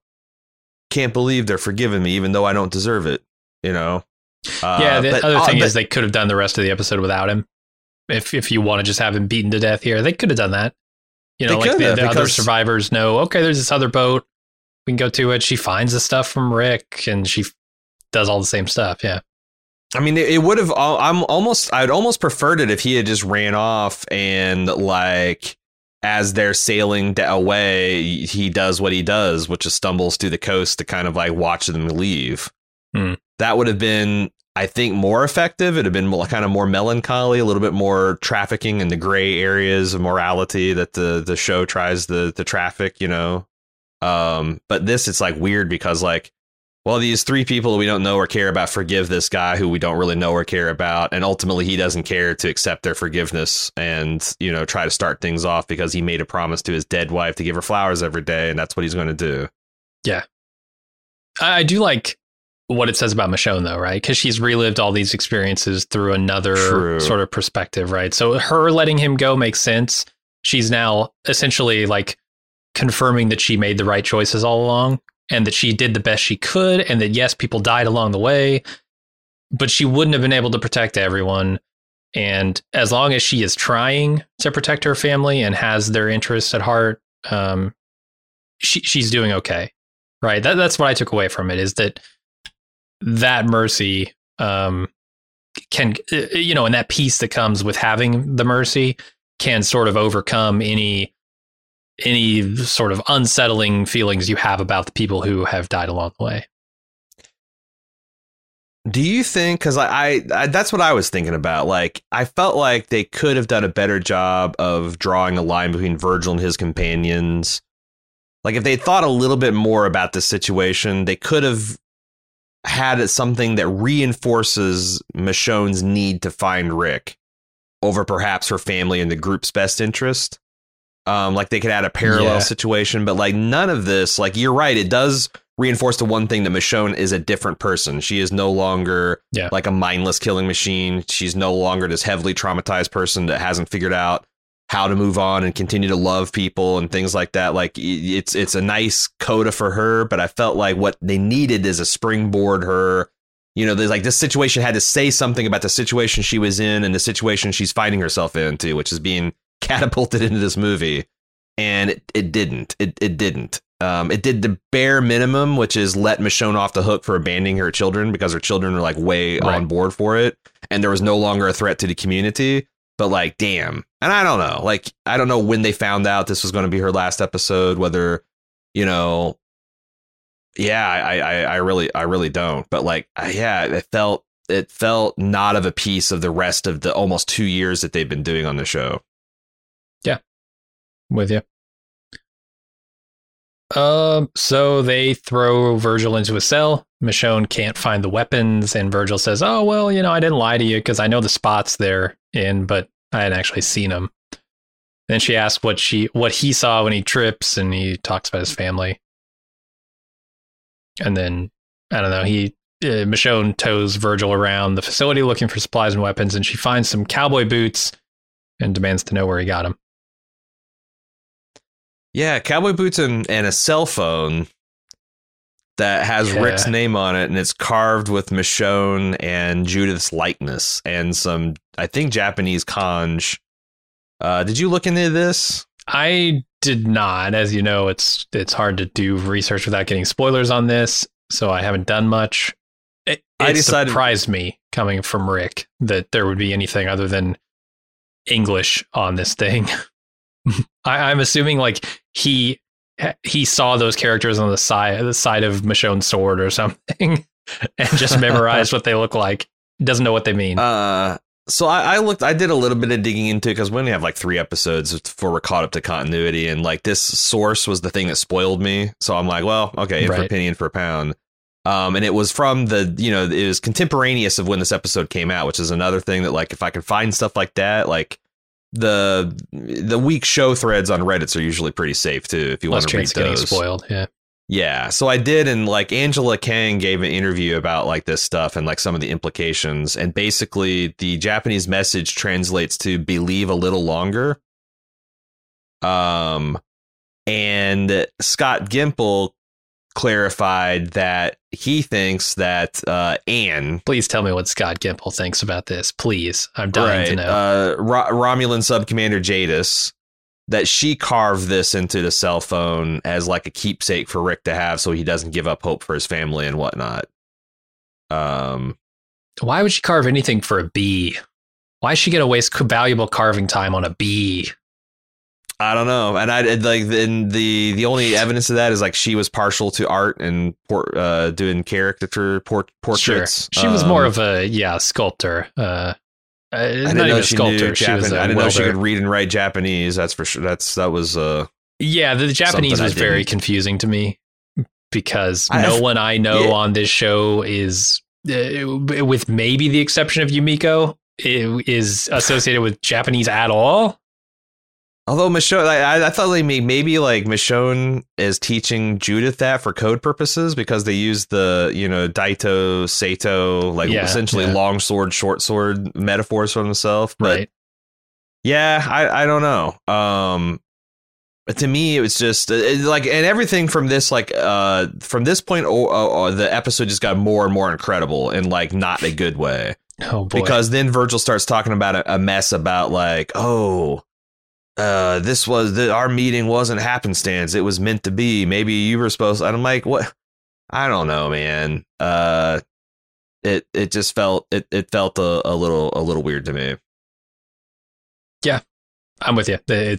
Speaker 2: can't believe they're forgiving me even though I don't deserve it, you know?
Speaker 1: The other thing is they could have done the rest of the episode without him. If you want to just have him beaten to death here, they could have done that. You know, like the other survivors know, okay, there's this other boat. We can go to it. She finds the stuff from Rick and she does all the same stuff. Yeah.
Speaker 2: I mean, it would have. I'd almost preferred it if he had just ran off and like as they're sailing away, he does what he does, which is stumbles through the coast to kind of like watch them leave. That would have been, I think, more effective. It'd have been kind of more melancholy, a little bit more trafficking in the gray areas of morality that the show tries to traffic, you know. But this, it's like weird because like, well, these three people we don't know or care about forgive this guy who we don't really know or care about. And ultimately, he doesn't care to accept their forgiveness and, you know, try to start things off because he made a promise to his dead wife to give her flowers every day. And that's what he's going to do.
Speaker 1: Yeah. I do like what it says about Michonne, though, right? Because she's relived all these experiences through another sort of perspective, right? So her letting him go makes sense. She's now essentially like confirming that she made the right choices all along. And that she did the best she could, and that, yes, people died along the way, but she wouldn't have been able to protect everyone. And as long as she is trying to protect her family and has their interests at heart, she's doing okay, right? That's what I took away from it, is that mercy can, you know, and that peace that comes with having the mercy can sort of overcome any sort of unsettling feelings you have about the people who have died along the way.
Speaker 2: Do you think, because I that's what I was thinking about. Like, I felt like they could have done a better job of drawing a line between Virgil and his companions. Like, if they thought a little bit more about the situation, they could have had something that reinforces Michonne's need to find Rick over perhaps her family and the group's best interest. Like they could add a parallel situation, but like none of this, like you're right. It does reinforce the one thing that Michonne is a different person. She is no longer like a mindless killing machine. She's no longer this heavily traumatized person that hasn't figured out how to move on and continue to love people and things like that. Like it's a nice coda for her, but I felt like what they needed is a springboard her. You know, there's like this situation had to say something about the situation she was in and the situation she's finding herself into, which is being catapulted into this movie, and it didn't. It didn't. It did the bare minimum, which is let Michonne off the hook for abandoning her children because her children are like way on board for it, and there was no longer a threat to the community. But like, damn, and I don't know. Like, I don't know when they found out this was going to be her last episode. Whether, you know, I really don't. But like, it felt not of a piece of the rest of the almost 2 years that they've been doing on the show.
Speaker 1: With you. So they throw Virgil into a cell. Michonne can't find the weapons, and Virgil says, "Oh, well, you know, I didn't lie to you because I know the spots they're in, but I hadn't actually seen them." Then she asks what he saw when he trips, and he talks about his family. And then, I don't know, Michonne tows Virgil around the facility looking for supplies and weapons, and she finds some cowboy boots and demands to know where he got them.
Speaker 2: Yeah, cowboy boots and a cell phone that has Rick's name on it, and it's carved with Michonne and Judith's likeness and some, I think, Japanese kanji. Did you look into this?
Speaker 1: I did not. As you know, it's hard to do research without getting spoilers on this, so I haven't done much. It surprised me coming from Rick that there would be anything other than English on this thing. I'm assuming like he saw those characters on the side of Michonne's sword or something and just memorized what they look like. Doesn't know what they mean.
Speaker 2: So I did a little bit of digging into it because we only have like 3 episodes before we're caught up to continuity, and like this source was the thing that spoiled me. So I'm like, well, okay, in for a penny, in for a pound. And it was from it was contemporaneous of when this episode came out, which is another thing that like if I can find stuff like that, like the weak show threads on Reddits are usually pretty safe too if you want to read those.
Speaker 1: Getting spoiled, yeah.
Speaker 2: Yeah, so I did, and like Angela Kang gave an interview about like this stuff and like some of the implications, and basically the Japanese message translates to believe a little longer. And Scott Gimple clarified that he thinks that Anne.
Speaker 1: Please tell me what Scott Gimple thinks about this, please. I'm dying to know.
Speaker 2: Romulan Subcommander Jadis. That she carved this into the cell phone as like a keepsake for Rick to have so he doesn't give up hope for his family and whatnot.
Speaker 1: Why would she carve anything for a bee? Why is she going to waste valuable carving time on a bee?
Speaker 2: I don't know. And I like the only evidence of that is like she was partial to art and doing caricature portraits. Sure.
Speaker 1: She was more of a sculptor.
Speaker 2: I didn't know she knew Japanese. I didn't know she could read and write Japanese. That's for sure. That was the
Speaker 1: Japanese was very confusing to me because no one I know on this show is, with maybe the exception of Yumiko, is associated with Japanese at all.
Speaker 2: Although Michonne, I thought like maybe like Michonne is teaching Judith that for code purposes because they use the Daito Sato essentially long sword, short sword metaphors for himself. But
Speaker 1: right.
Speaker 2: Yeah, I don't know. But to me, it was just and everything from this from this point, the episode just got more and more incredible in like not a good way.
Speaker 1: Oh boy!
Speaker 2: Because then Virgil starts talking about a mess about like this was our meeting wasn't happenstance. It was meant to be. Maybe you were supposed to. And I'm like, what? I don't know, man. It just felt it felt a little weird to me.
Speaker 1: Yeah, I'm with you.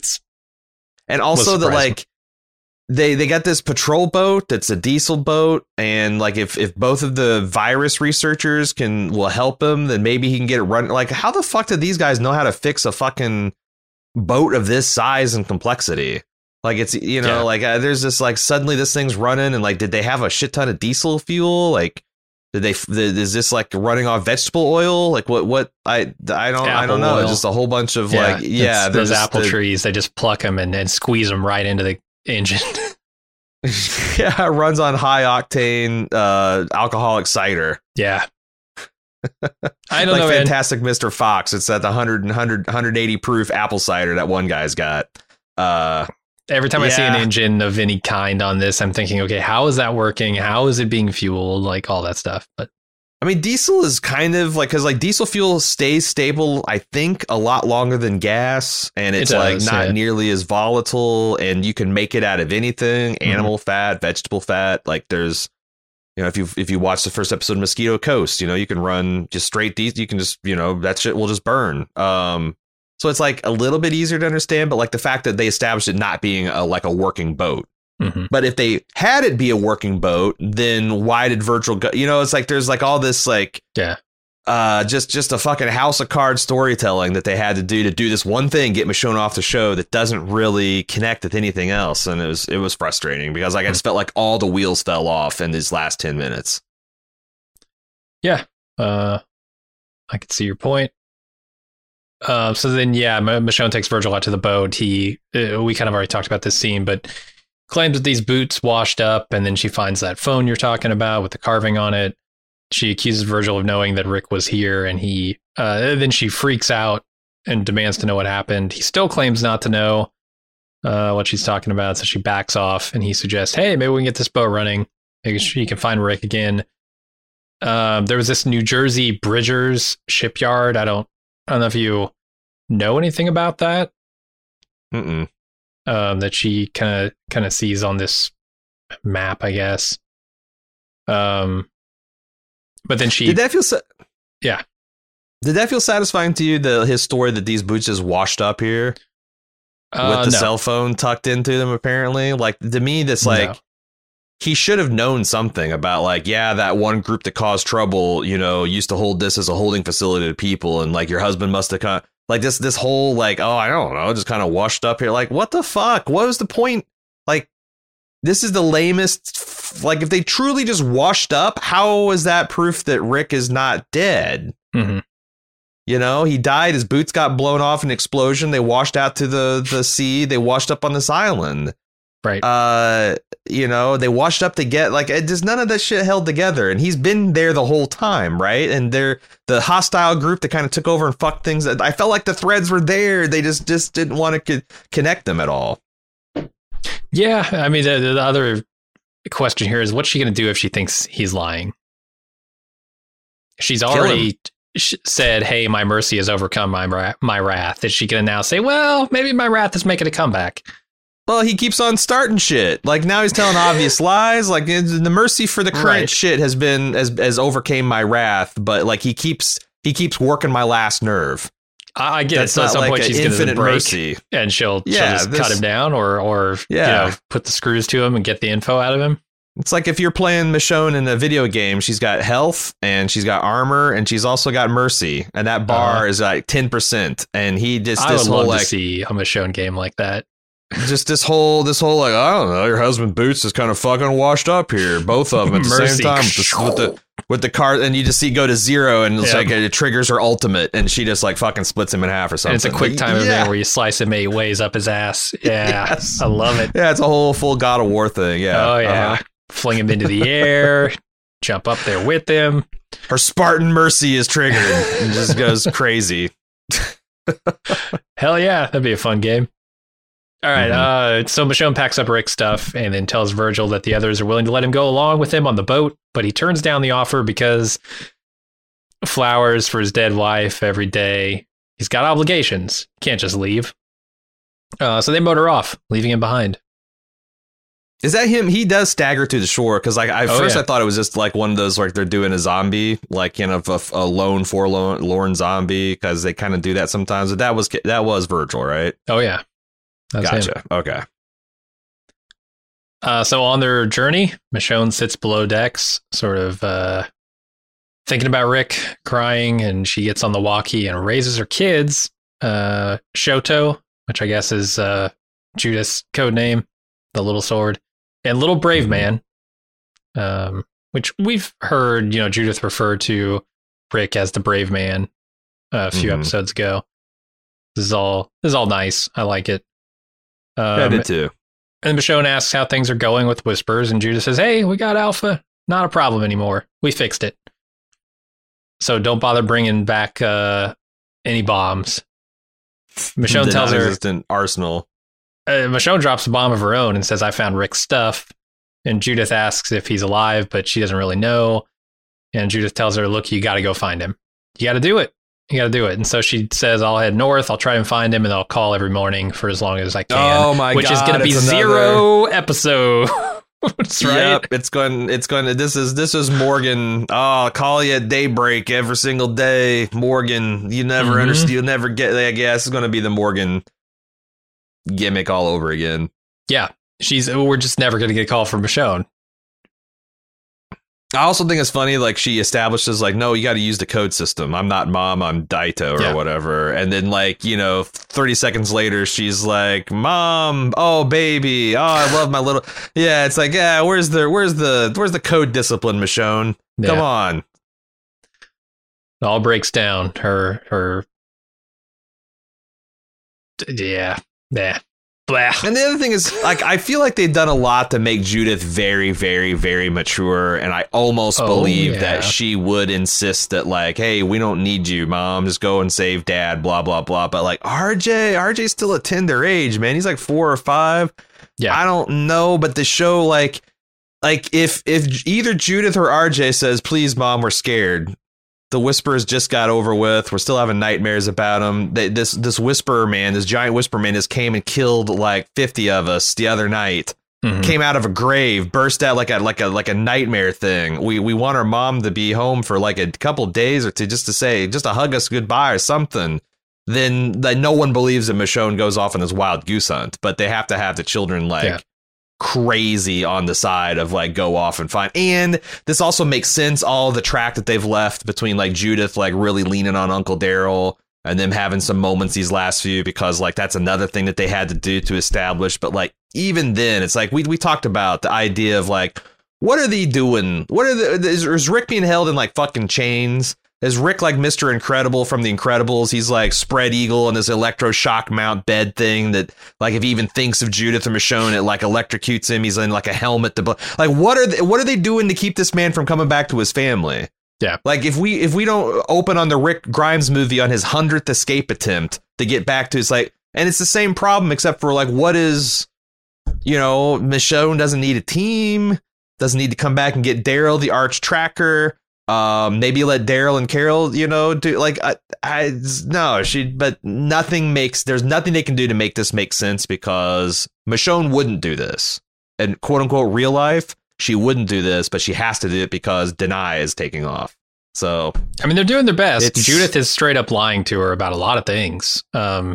Speaker 2: And also that like they got this patrol boat that's a diesel boat, and like if both of the virus researchers will help him, then maybe he can get it running. Like, how the fuck did these guys know how to fix a fucking boat of this size and complexity? Like it's there's this like suddenly this thing's running, and like did they have a shit ton of diesel fuel? Like is this like running off vegetable oil? Like what I don't know. Oil. Just a whole bunch of
Speaker 1: those apple trees. They just pluck them and squeeze them right into the engine.
Speaker 2: Yeah, it runs on high octane alcoholic cider.
Speaker 1: Yeah. I don't know,
Speaker 2: Fantastic Mr. Fox. It's at the 180 proof apple cider that one guy's got.
Speaker 1: Every time I see an engine of any kind on this, I'm thinking, okay, how is that working? How is it being fueled? Like all that stuff. But
Speaker 2: I mean, diesel is kind of like, because like diesel fuel stays stable, I think, a lot longer than gas, and it's not nearly as volatile, and you can make it out of anything, animal fat, vegetable fat. Like there's, if you watch the first episode of Mosquito Coast, you can run just straight diesel. You can just, that shit will just burn. So it's like a little bit easier to understand, but like the fact that they established it not being a working boat. Mm-hmm. But if they had it be a working boat, then why did Virgil go? It's like there's like all this like just a fucking house of cards storytelling that they had to do this one thing, get Michonne off the show that doesn't really connect with anything else, and it was frustrating because like I just felt like all the wheels fell off in these last 10 minutes.
Speaker 1: Yeah, I could see your point. So then, Michonne takes Virgil out to the boat. We kind of already talked about this scene, but claims that these boots washed up, and then she finds that phone you're talking about with the carving on it. She accuses Virgil of knowing that Rick was here, and then she freaks out and demands to know what happened. He still claims not to know what she's talking about, so she backs off, and he suggests, hey, maybe we can get this boat running. Maybe she can find Rick again. There was this New Jersey Bridgers shipyard. I don't know if you know anything about that. that she kind of sees on this map, I guess. But then she
Speaker 2: Did that feel
Speaker 1: yeah.
Speaker 2: Did that feel satisfying to you, his story that these boots just washed up here with the cell phone tucked into them, apparently? Like, to me, that's like, he should have known something about, like, yeah, that one group that caused trouble, you know, used to hold this as a holding facility to people. And like, your husband must have kind of like this whole like, oh, I don't know, just kind of washed up here. Like, what the fuck? What was the point? Like, this is the lamest. Like, if they truly just washed up, how is that proof that Rick is not dead?
Speaker 1: Mm-hmm.
Speaker 2: You know, he died. His boots got blown off in an explosion. They washed out to the sea. They washed up on this island.
Speaker 1: Right.
Speaker 2: You know, they washed up to get like it just none of that shit held together. And he's been there the whole time. Right. And they're the hostile group that kind of took over and fucked things. I felt like the threads were there. They just didn't want to connect them at all.
Speaker 1: Yeah. I mean, the other question here is what's she going to do if she thinks he's lying? She's already said, hey, my mercy has overcome my wrath. Is she going to now say, well, maybe my wrath is making a comeback?
Speaker 2: Well, he keeps on starting shit. Like, now he's telling obvious lies. Like, the mercy for the current shit has been as overcame my wrath. But like, he keeps working my last nerve.
Speaker 1: I get it. So at some point she's going to break mercy. And she'll just cut him down or you know, put the screws to him and get the info out of him.
Speaker 2: It's like if you're playing Michonne in a video game, she's got health and she's got armor and she's also got mercy. And that bar is like 10%. And he just,
Speaker 1: I would love to see a Michonne game like that.
Speaker 2: Just this whole like, I don't know, your husband Boots is kind of fucking washed up here. Both of them at the same time with the car. And you just see go to 0 and it's like it triggers her ultimate and she just like fucking splits him in half or something.
Speaker 1: And it's a quick time event where you slice him 8 ways up his ass. Yeah. Yes. I love it.
Speaker 2: Yeah. It's a whole full God of War thing. Yeah.
Speaker 1: Oh yeah. Fling him into the air, jump up there with him.
Speaker 2: Her Spartan mercy is triggered and just goes crazy.
Speaker 1: Hell yeah, that'd be a fun game. All right, so Michonne packs up Rick's stuff and then tells Virgil that the others are willing to let him go along with him on the boat, but he turns down the offer because flowers for his dead wife every day. He's got obligations. Can't just leave. So they motor off, leaving him behind.
Speaker 2: Is that him? He does stagger to the shore because, like, I thought it was just like one of those like they're doing a zombie, like a lone forlorn zombie because they kind of do that sometimes. But that was Virgil, right?
Speaker 1: Oh yeah, that's
Speaker 2: gotcha.
Speaker 1: Him.
Speaker 2: Okay.
Speaker 1: So on their journey, Michonne sits below decks, sort of thinking about Rick, crying, and she gets on the walkie and raises her kids, Shoto, which I guess is Judith's code name, the little sword. And Little Brave Man, which we've heard, Judith refer to Rick as the Brave Man a few episodes ago. This is all nice. I like it.
Speaker 2: I did too.
Speaker 1: And Michonne asks how things are going with Whispers, and Judith says, "Hey, we got Alpha. Not a problem anymore. We fixed it. So don't bother bringing back any bombs." Michonne tells her,
Speaker 2: non-existent arsenal.
Speaker 1: Michonne drops a bomb of her own and says, "I found Rick's stuff." And Judith asks if he's alive, but she doesn't really know. And Judith tells her, "Look, you got to go find him. You got to do it. You got to do it." And so she says, "I'll head north. I'll try and find him, and I'll call every morning for as long as I can."
Speaker 2: Oh my god!
Speaker 1: Which is going to be 0 episodes. That's right.
Speaker 2: Yep, it's going. This is Morgan. Oh, I'll call you at daybreak every single day, Morgan. You never understand. You'll never get. I guess it's going to be the Morgan gimmick all over again.
Speaker 1: Yeah, we're just never going to get a call from Michonne.
Speaker 2: I also think it's funny, like, she establishes, like, no, you got to use the code system. I'm not Mom, I'm Daito or whatever. And then, like, 30 seconds later, she's like, Mom, oh, baby, oh, I love my little... Yeah, it's like, yeah, where's the code discipline, Michonne?
Speaker 1: Yeah.
Speaker 2: Come on.
Speaker 1: It all breaks down. Her... Yeah. Blah.
Speaker 2: And the other thing is, like, I feel like they've done a lot to make Judith very, very, very mature, and I almost believe that she would insist that, like, hey, we don't need you, Mom, just go and save Dad, blah, blah, blah. But, like, RJ's still a tender age, man. He's like 4 or 5.
Speaker 1: Yeah.
Speaker 2: I don't know, but the show, like if either Judith or RJ says, please, Mom, we're scared, The Whispers just got over with. We're still having nightmares about them. This Whisperer man, this giant Whisperer man, just came and killed like 50 of us the other night. Came out of a grave, burst out like a nightmare thing. We want our mom to be home for like a couple days or two, just to hug us goodbye or something. Then no one believes that Michonne goes off on this wild goose hunt, but they have to have the children crazy on the side of like go off and find. And this also makes sense, all the track that they've left between like Judith like really leaning on Uncle Daryl and them having some moments these last few, because like that's another thing that they had to do to establish. But like even then, it's like we talked about the idea of like, what are they doing? Is Rick being held in like fucking chains? Is Rick like Mr. Incredible from The Incredibles? He's like spread eagle in this electroshock mount bed thing that like if he even thinks of Judith or Michonne, it like electrocutes him. He's in like a helmet to like what are they doing to keep this man from coming back to his family?
Speaker 1: Yeah,
Speaker 2: like if we don't open on the Rick Grimes movie on his 100th escape attempt to get back to his like, and it's the same problem except for like what is, you know, Michonne doesn't need a team, doesn't need to come back and get Daryl the arch tracker. Maybe let Daryl and Carol, you know, do like there's nothing they can do to make this make sense, because Michonne wouldn't do this, and quote unquote real life she wouldn't do this, but she has to do it because Denai is taking off. So I
Speaker 1: mean, they're doing their best. Judith is straight up lying to her about a lot of things.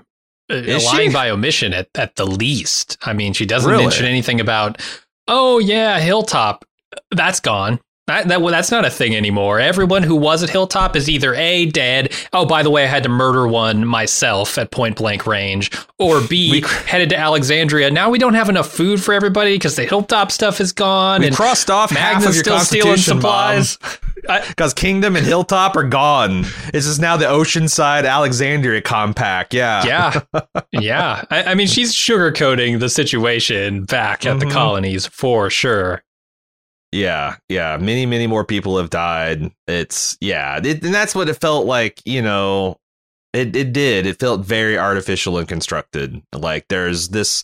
Speaker 1: Lying by omission at the least. I mean, she doesn't mention anything about, oh yeah, Hilltop, that's gone. That's not a thing anymore. Everyone who was at Hilltop is either A, dead. Oh, by the way, I had to murder one myself at point blank range. Or B, headed to Alexandria. Now we don't have enough food for everybody because the Hilltop stuff is gone.
Speaker 2: We crossed off half of your
Speaker 1: still stealing supplies.
Speaker 2: Because Kingdom and Hilltop are gone. It's just now the Oceanside Alexandria compact. Yeah.
Speaker 1: Yeah. I mean, she's sugarcoating the situation back at the colonies for sure.
Speaker 2: Yeah. Many more people have died. And that's what it felt like, you know, it did. It felt very artificial and constructed. Like there's this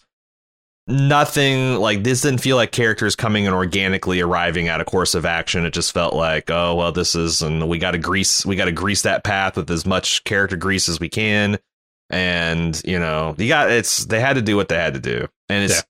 Speaker 2: nothing, like this didn't feel like characters coming and organically arriving at a course of action. It just felt like, oh, well, this is, and we got to grease that path with as much character grease as we can. And, you know, they had to do what they had to do. And it's,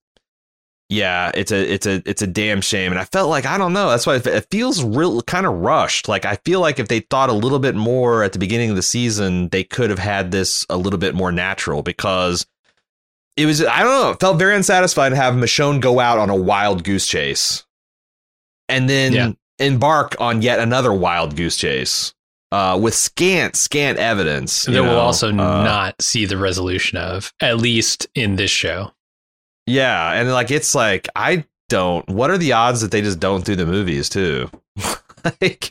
Speaker 2: it's a damn shame. And I felt like, I don't know, that's why it feels real kind of rushed. Like I feel like if they thought a little bit more at the beginning of the season, they could have had this a little bit more natural, because it was, I don't know, it felt very unsatisfying to have Michonne go out on a wild goose chase and then embark on yet another wild goose chase with scant evidence
Speaker 1: that we'll also not see the resolution of, at least in this show.
Speaker 2: Yeah, and like it's like what are the odds that they just don't do the movies too? Like,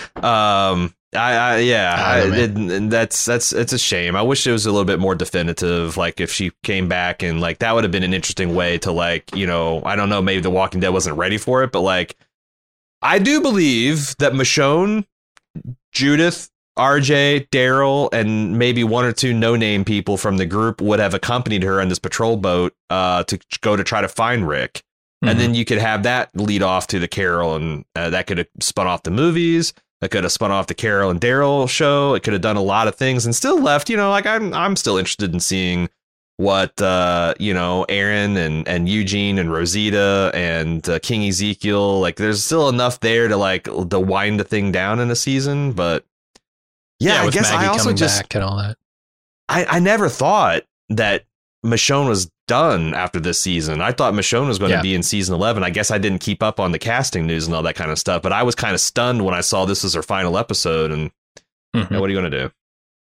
Speaker 2: it's a shame. I wish it was a little bit more definitive. Like if she came back and like that would have been an interesting way to like, you know, I don't know, maybe The Walking Dead wasn't ready for it, but like I do believe that Michonne, Judith, RJ, Daryl, and maybe one or two no-name people from the group would have accompanied her on this patrol boat to go to try to find Rick. Mm-hmm. And then you could have that lead off to the Carol, and that could have spun off the movies. That could have spun off the Carol and Daryl show. It could have done a lot of things and still left, you know, like I'm still interested in seeing what, you know, Aaron and Eugene and Rosita and King Ezekiel, like there's still enough there to like to wind the thing down in a season, but yeah, I guess Maggie I also just
Speaker 1: back and all that.
Speaker 2: I never thought that Michonne was done after this season. I thought Michonne was going to be in season 11. I guess I didn't keep up on the casting news and all that kind of stuff, but I was kind of stunned when I saw this as her final episode. And you know, what are you going to do?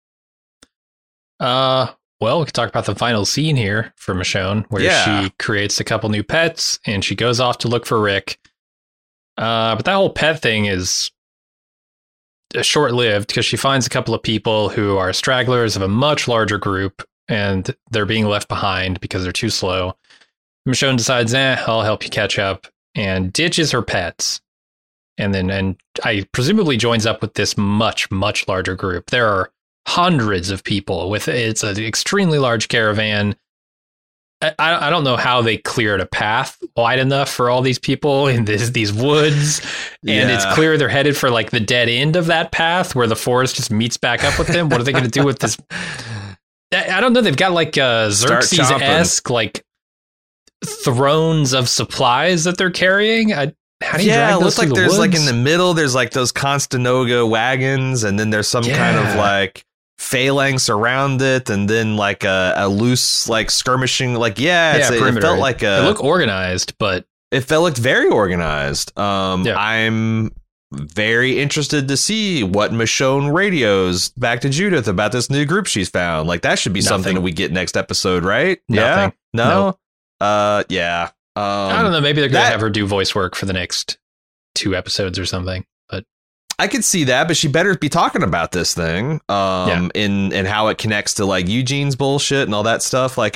Speaker 1: Well, we could talk about the final scene here for Michonne, where she creates a couple new pets and she goes off to look for Rick. But that whole pet thing is short-lived because she finds a couple of people who are stragglers of a much larger group, and they're being left behind because they're too slow. Michonne decides, I'll help you catch up, and ditches her pets. And I presumably joins up with this much, much larger group. There are hundreds of people it's an extremely large caravan. I don't know how they cleared a path wide enough for all these people in these woods. And it's clear they're headed for like the dead end of that path where the forest just meets back up with them. What are they going to do with this? I don't know. They've got like Xerxes-esque like thrones of supplies that they're carrying. How do you drag those
Speaker 2: it looks like
Speaker 1: through the
Speaker 2: there's
Speaker 1: woods?
Speaker 2: like in the middle, there's like those Constanoga wagons, and then there's some kind of like phalanx around it, and then like a loose like skirmishing, like it felt like
Speaker 1: it looked organized, but
Speaker 2: it looked very organized. I'm very interested to see what Michonne radios back to Judith about this new group she's found. Like that should be something that we get next episode, right?
Speaker 1: Nothing.
Speaker 2: Yeah, no,
Speaker 1: I don't know. Maybe they're gonna have her do voice work for the next 2 episodes or something. But
Speaker 2: I could see that, but she better be talking about this thing, in how it connects to like Eugene's bullshit and all that stuff. Like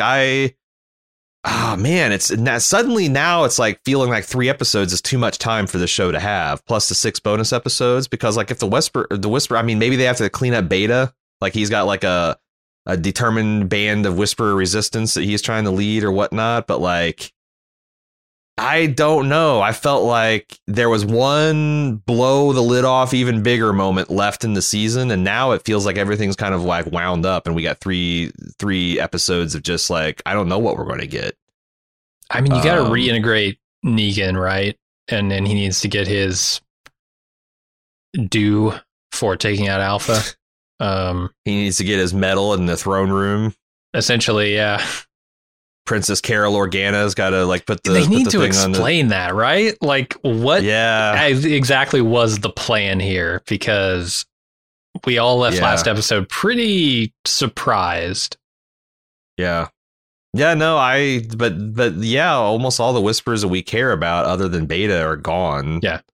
Speaker 2: suddenly now it's like feeling like 3 episodes is too much time for the show to have, plus the 6 bonus episodes. Because like if the Whisper, I mean, maybe they have to clean up Beta. Like he's got like a determined band of Whisperer resistance that he's trying to lead or whatnot. But like, I don't know. I felt like there was one blow the lid off even bigger moment left in the season, and now it feels like everything's kind of like wound up, and we got three episodes of just like, I don't know what we're going to get.
Speaker 1: I mean, you got to reintegrate Negan, right? And then he needs to get his due for taking out Alpha.
Speaker 2: He needs to get his medal in the throne room.
Speaker 1: Essentially, yeah.
Speaker 2: Princess Carol Organa's got to like put the.
Speaker 1: They need to explain that, right? Like what?
Speaker 2: Yeah,
Speaker 1: exactly was the plan here, because we all left last episode pretty surprised.
Speaker 2: Yeah, no, but yeah, almost all the Whispers that we care about, other than Beta, are gone.
Speaker 1: Yeah,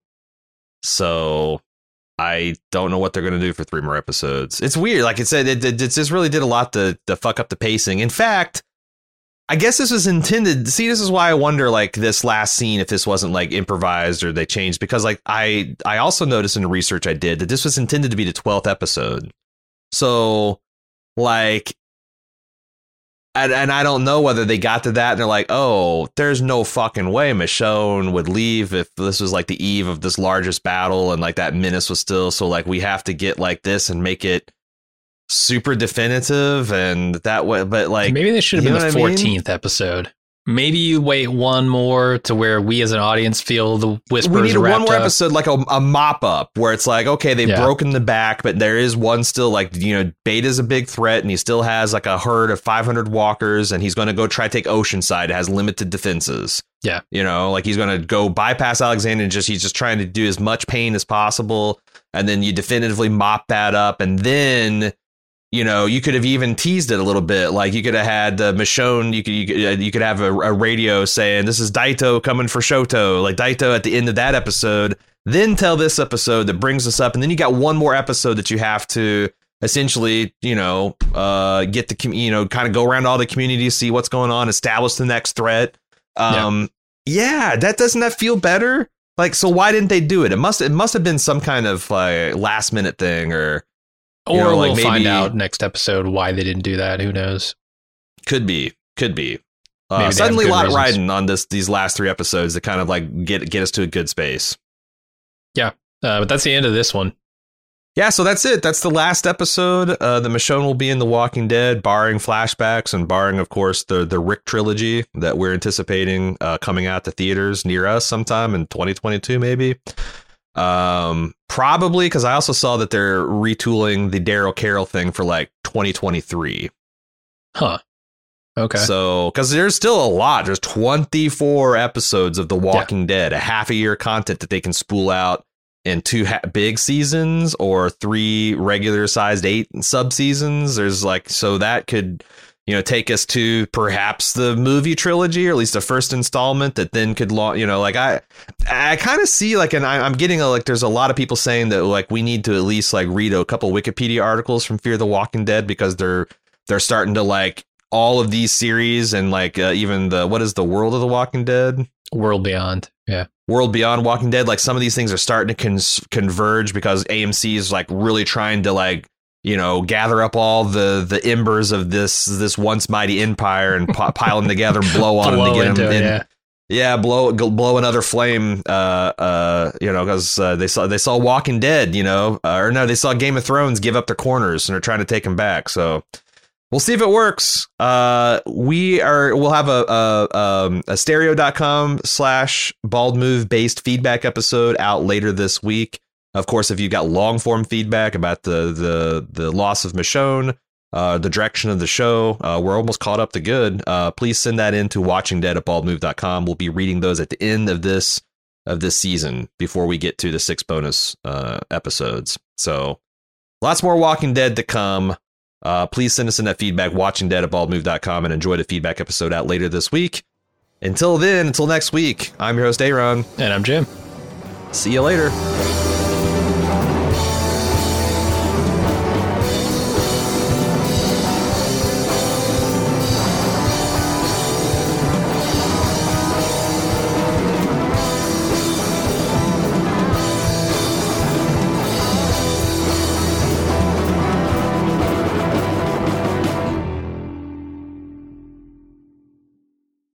Speaker 2: so I don't know what they're going to do for 3 more episodes. It's weird. Like it said, it just really did a lot to fuck up the pacing. In fact, I guess this was intended. See, this is why I wonder, like, this last scene, if this wasn't like improvised or they changed, because like I also noticed in the research I did that this was intended to be the 12th episode. So like, and I don't know whether they got to that and they're like, oh, there's no fucking way Michonne would leave if this was like the eve of this largest battle and like that menace was still. So like, we have to get like this and make it super definitive and that way. But like,
Speaker 1: maybe they should have been the 14th episode. Maybe you wait one more to where we as an audience feel the Whispers.
Speaker 2: We need one more
Speaker 1: up.
Speaker 2: episode, like a mop up, where it's like, okay, they've broken the back, but there is one still, like, you know, Beta's a big threat, and he still has like a herd of 500 walkers, and he's going to go try to take Oceanside. It has limited defenses.
Speaker 1: Yeah,
Speaker 2: you know, like he's going to go bypass Alexander and he's just trying to do as much pain as possible, and then you definitively mop that up, and then. You know, you could have even teased it a little bit. Like you could have had Michonne. You could have a radio saying, "This is Daito coming for Shoto." Like Daito at the end of that episode. Then tell this episode that brings us up, and then you got one more episode that you have to essentially, you know, get the kind of go around all the communities, see what's going on, establish the next threat. Doesn't that feel better? Like, so why didn't they do it? It must have been some kind of last minute thing or.
Speaker 1: Or we'll find out next episode why they didn't do that. Who knows? Could be.
Speaker 2: Suddenly a lot riding on these last 3 episodes that kind of like get us to a good space.
Speaker 1: Yeah, but that's the end of this one.
Speaker 2: Yeah, so that's it. That's the last episode. The Michonne will be in The Walking Dead, barring flashbacks and barring, of course, the Rick trilogy that we're anticipating coming out to theaters near us sometime in 2022, maybe. Probably because I also saw that they're retooling the Daryl Carroll thing for like 2023.
Speaker 1: Huh. Okay.
Speaker 2: So, because there's still a lot. There's 24 episodes of The Walking Dead, a half a year content that they can spool out in 2 big seasons or 3 regular sized 8 sub seasons. There's like, so that could, you know, take us to perhaps the movie trilogy, or at least the first installment that then could, you know, like I kind of see like, and I'm getting like, there's a lot of people saying that like we need to at least like read a couple Wikipedia articles from Fear the Walking Dead, because they're starting to like all of these series and like even what is the World of the Walking Dead?
Speaker 1: World Beyond. Yeah.
Speaker 2: World Beyond Walking Dead. Like some of these things are starting to converge because AMC is like really trying to like gather up all the embers of this once mighty empire and pile them together and blow on them to get them in. Yeah, blow another flame, because they saw Walking Dead, or no, they saw Game of Thrones give up their corners and are trying to take them back. So we'll see if it works. We'll have a stereo.com/baldmove based feedback episode out later this week. Of course, if you've got long form feedback about the loss of Michonne, the direction of the show, we're almost caught up to good. Please send that in to watchingdead@baldmove.com. We'll be reading those at the end of this season before we get to the 6 bonus episodes. So lots more Walking Dead to come. Please send us in that feedback, watchingdead@baldmove.com, and enjoy the feedback episode out later this week. Until next week, I'm your host, Aaron.
Speaker 1: And I'm Jim.
Speaker 2: See you later.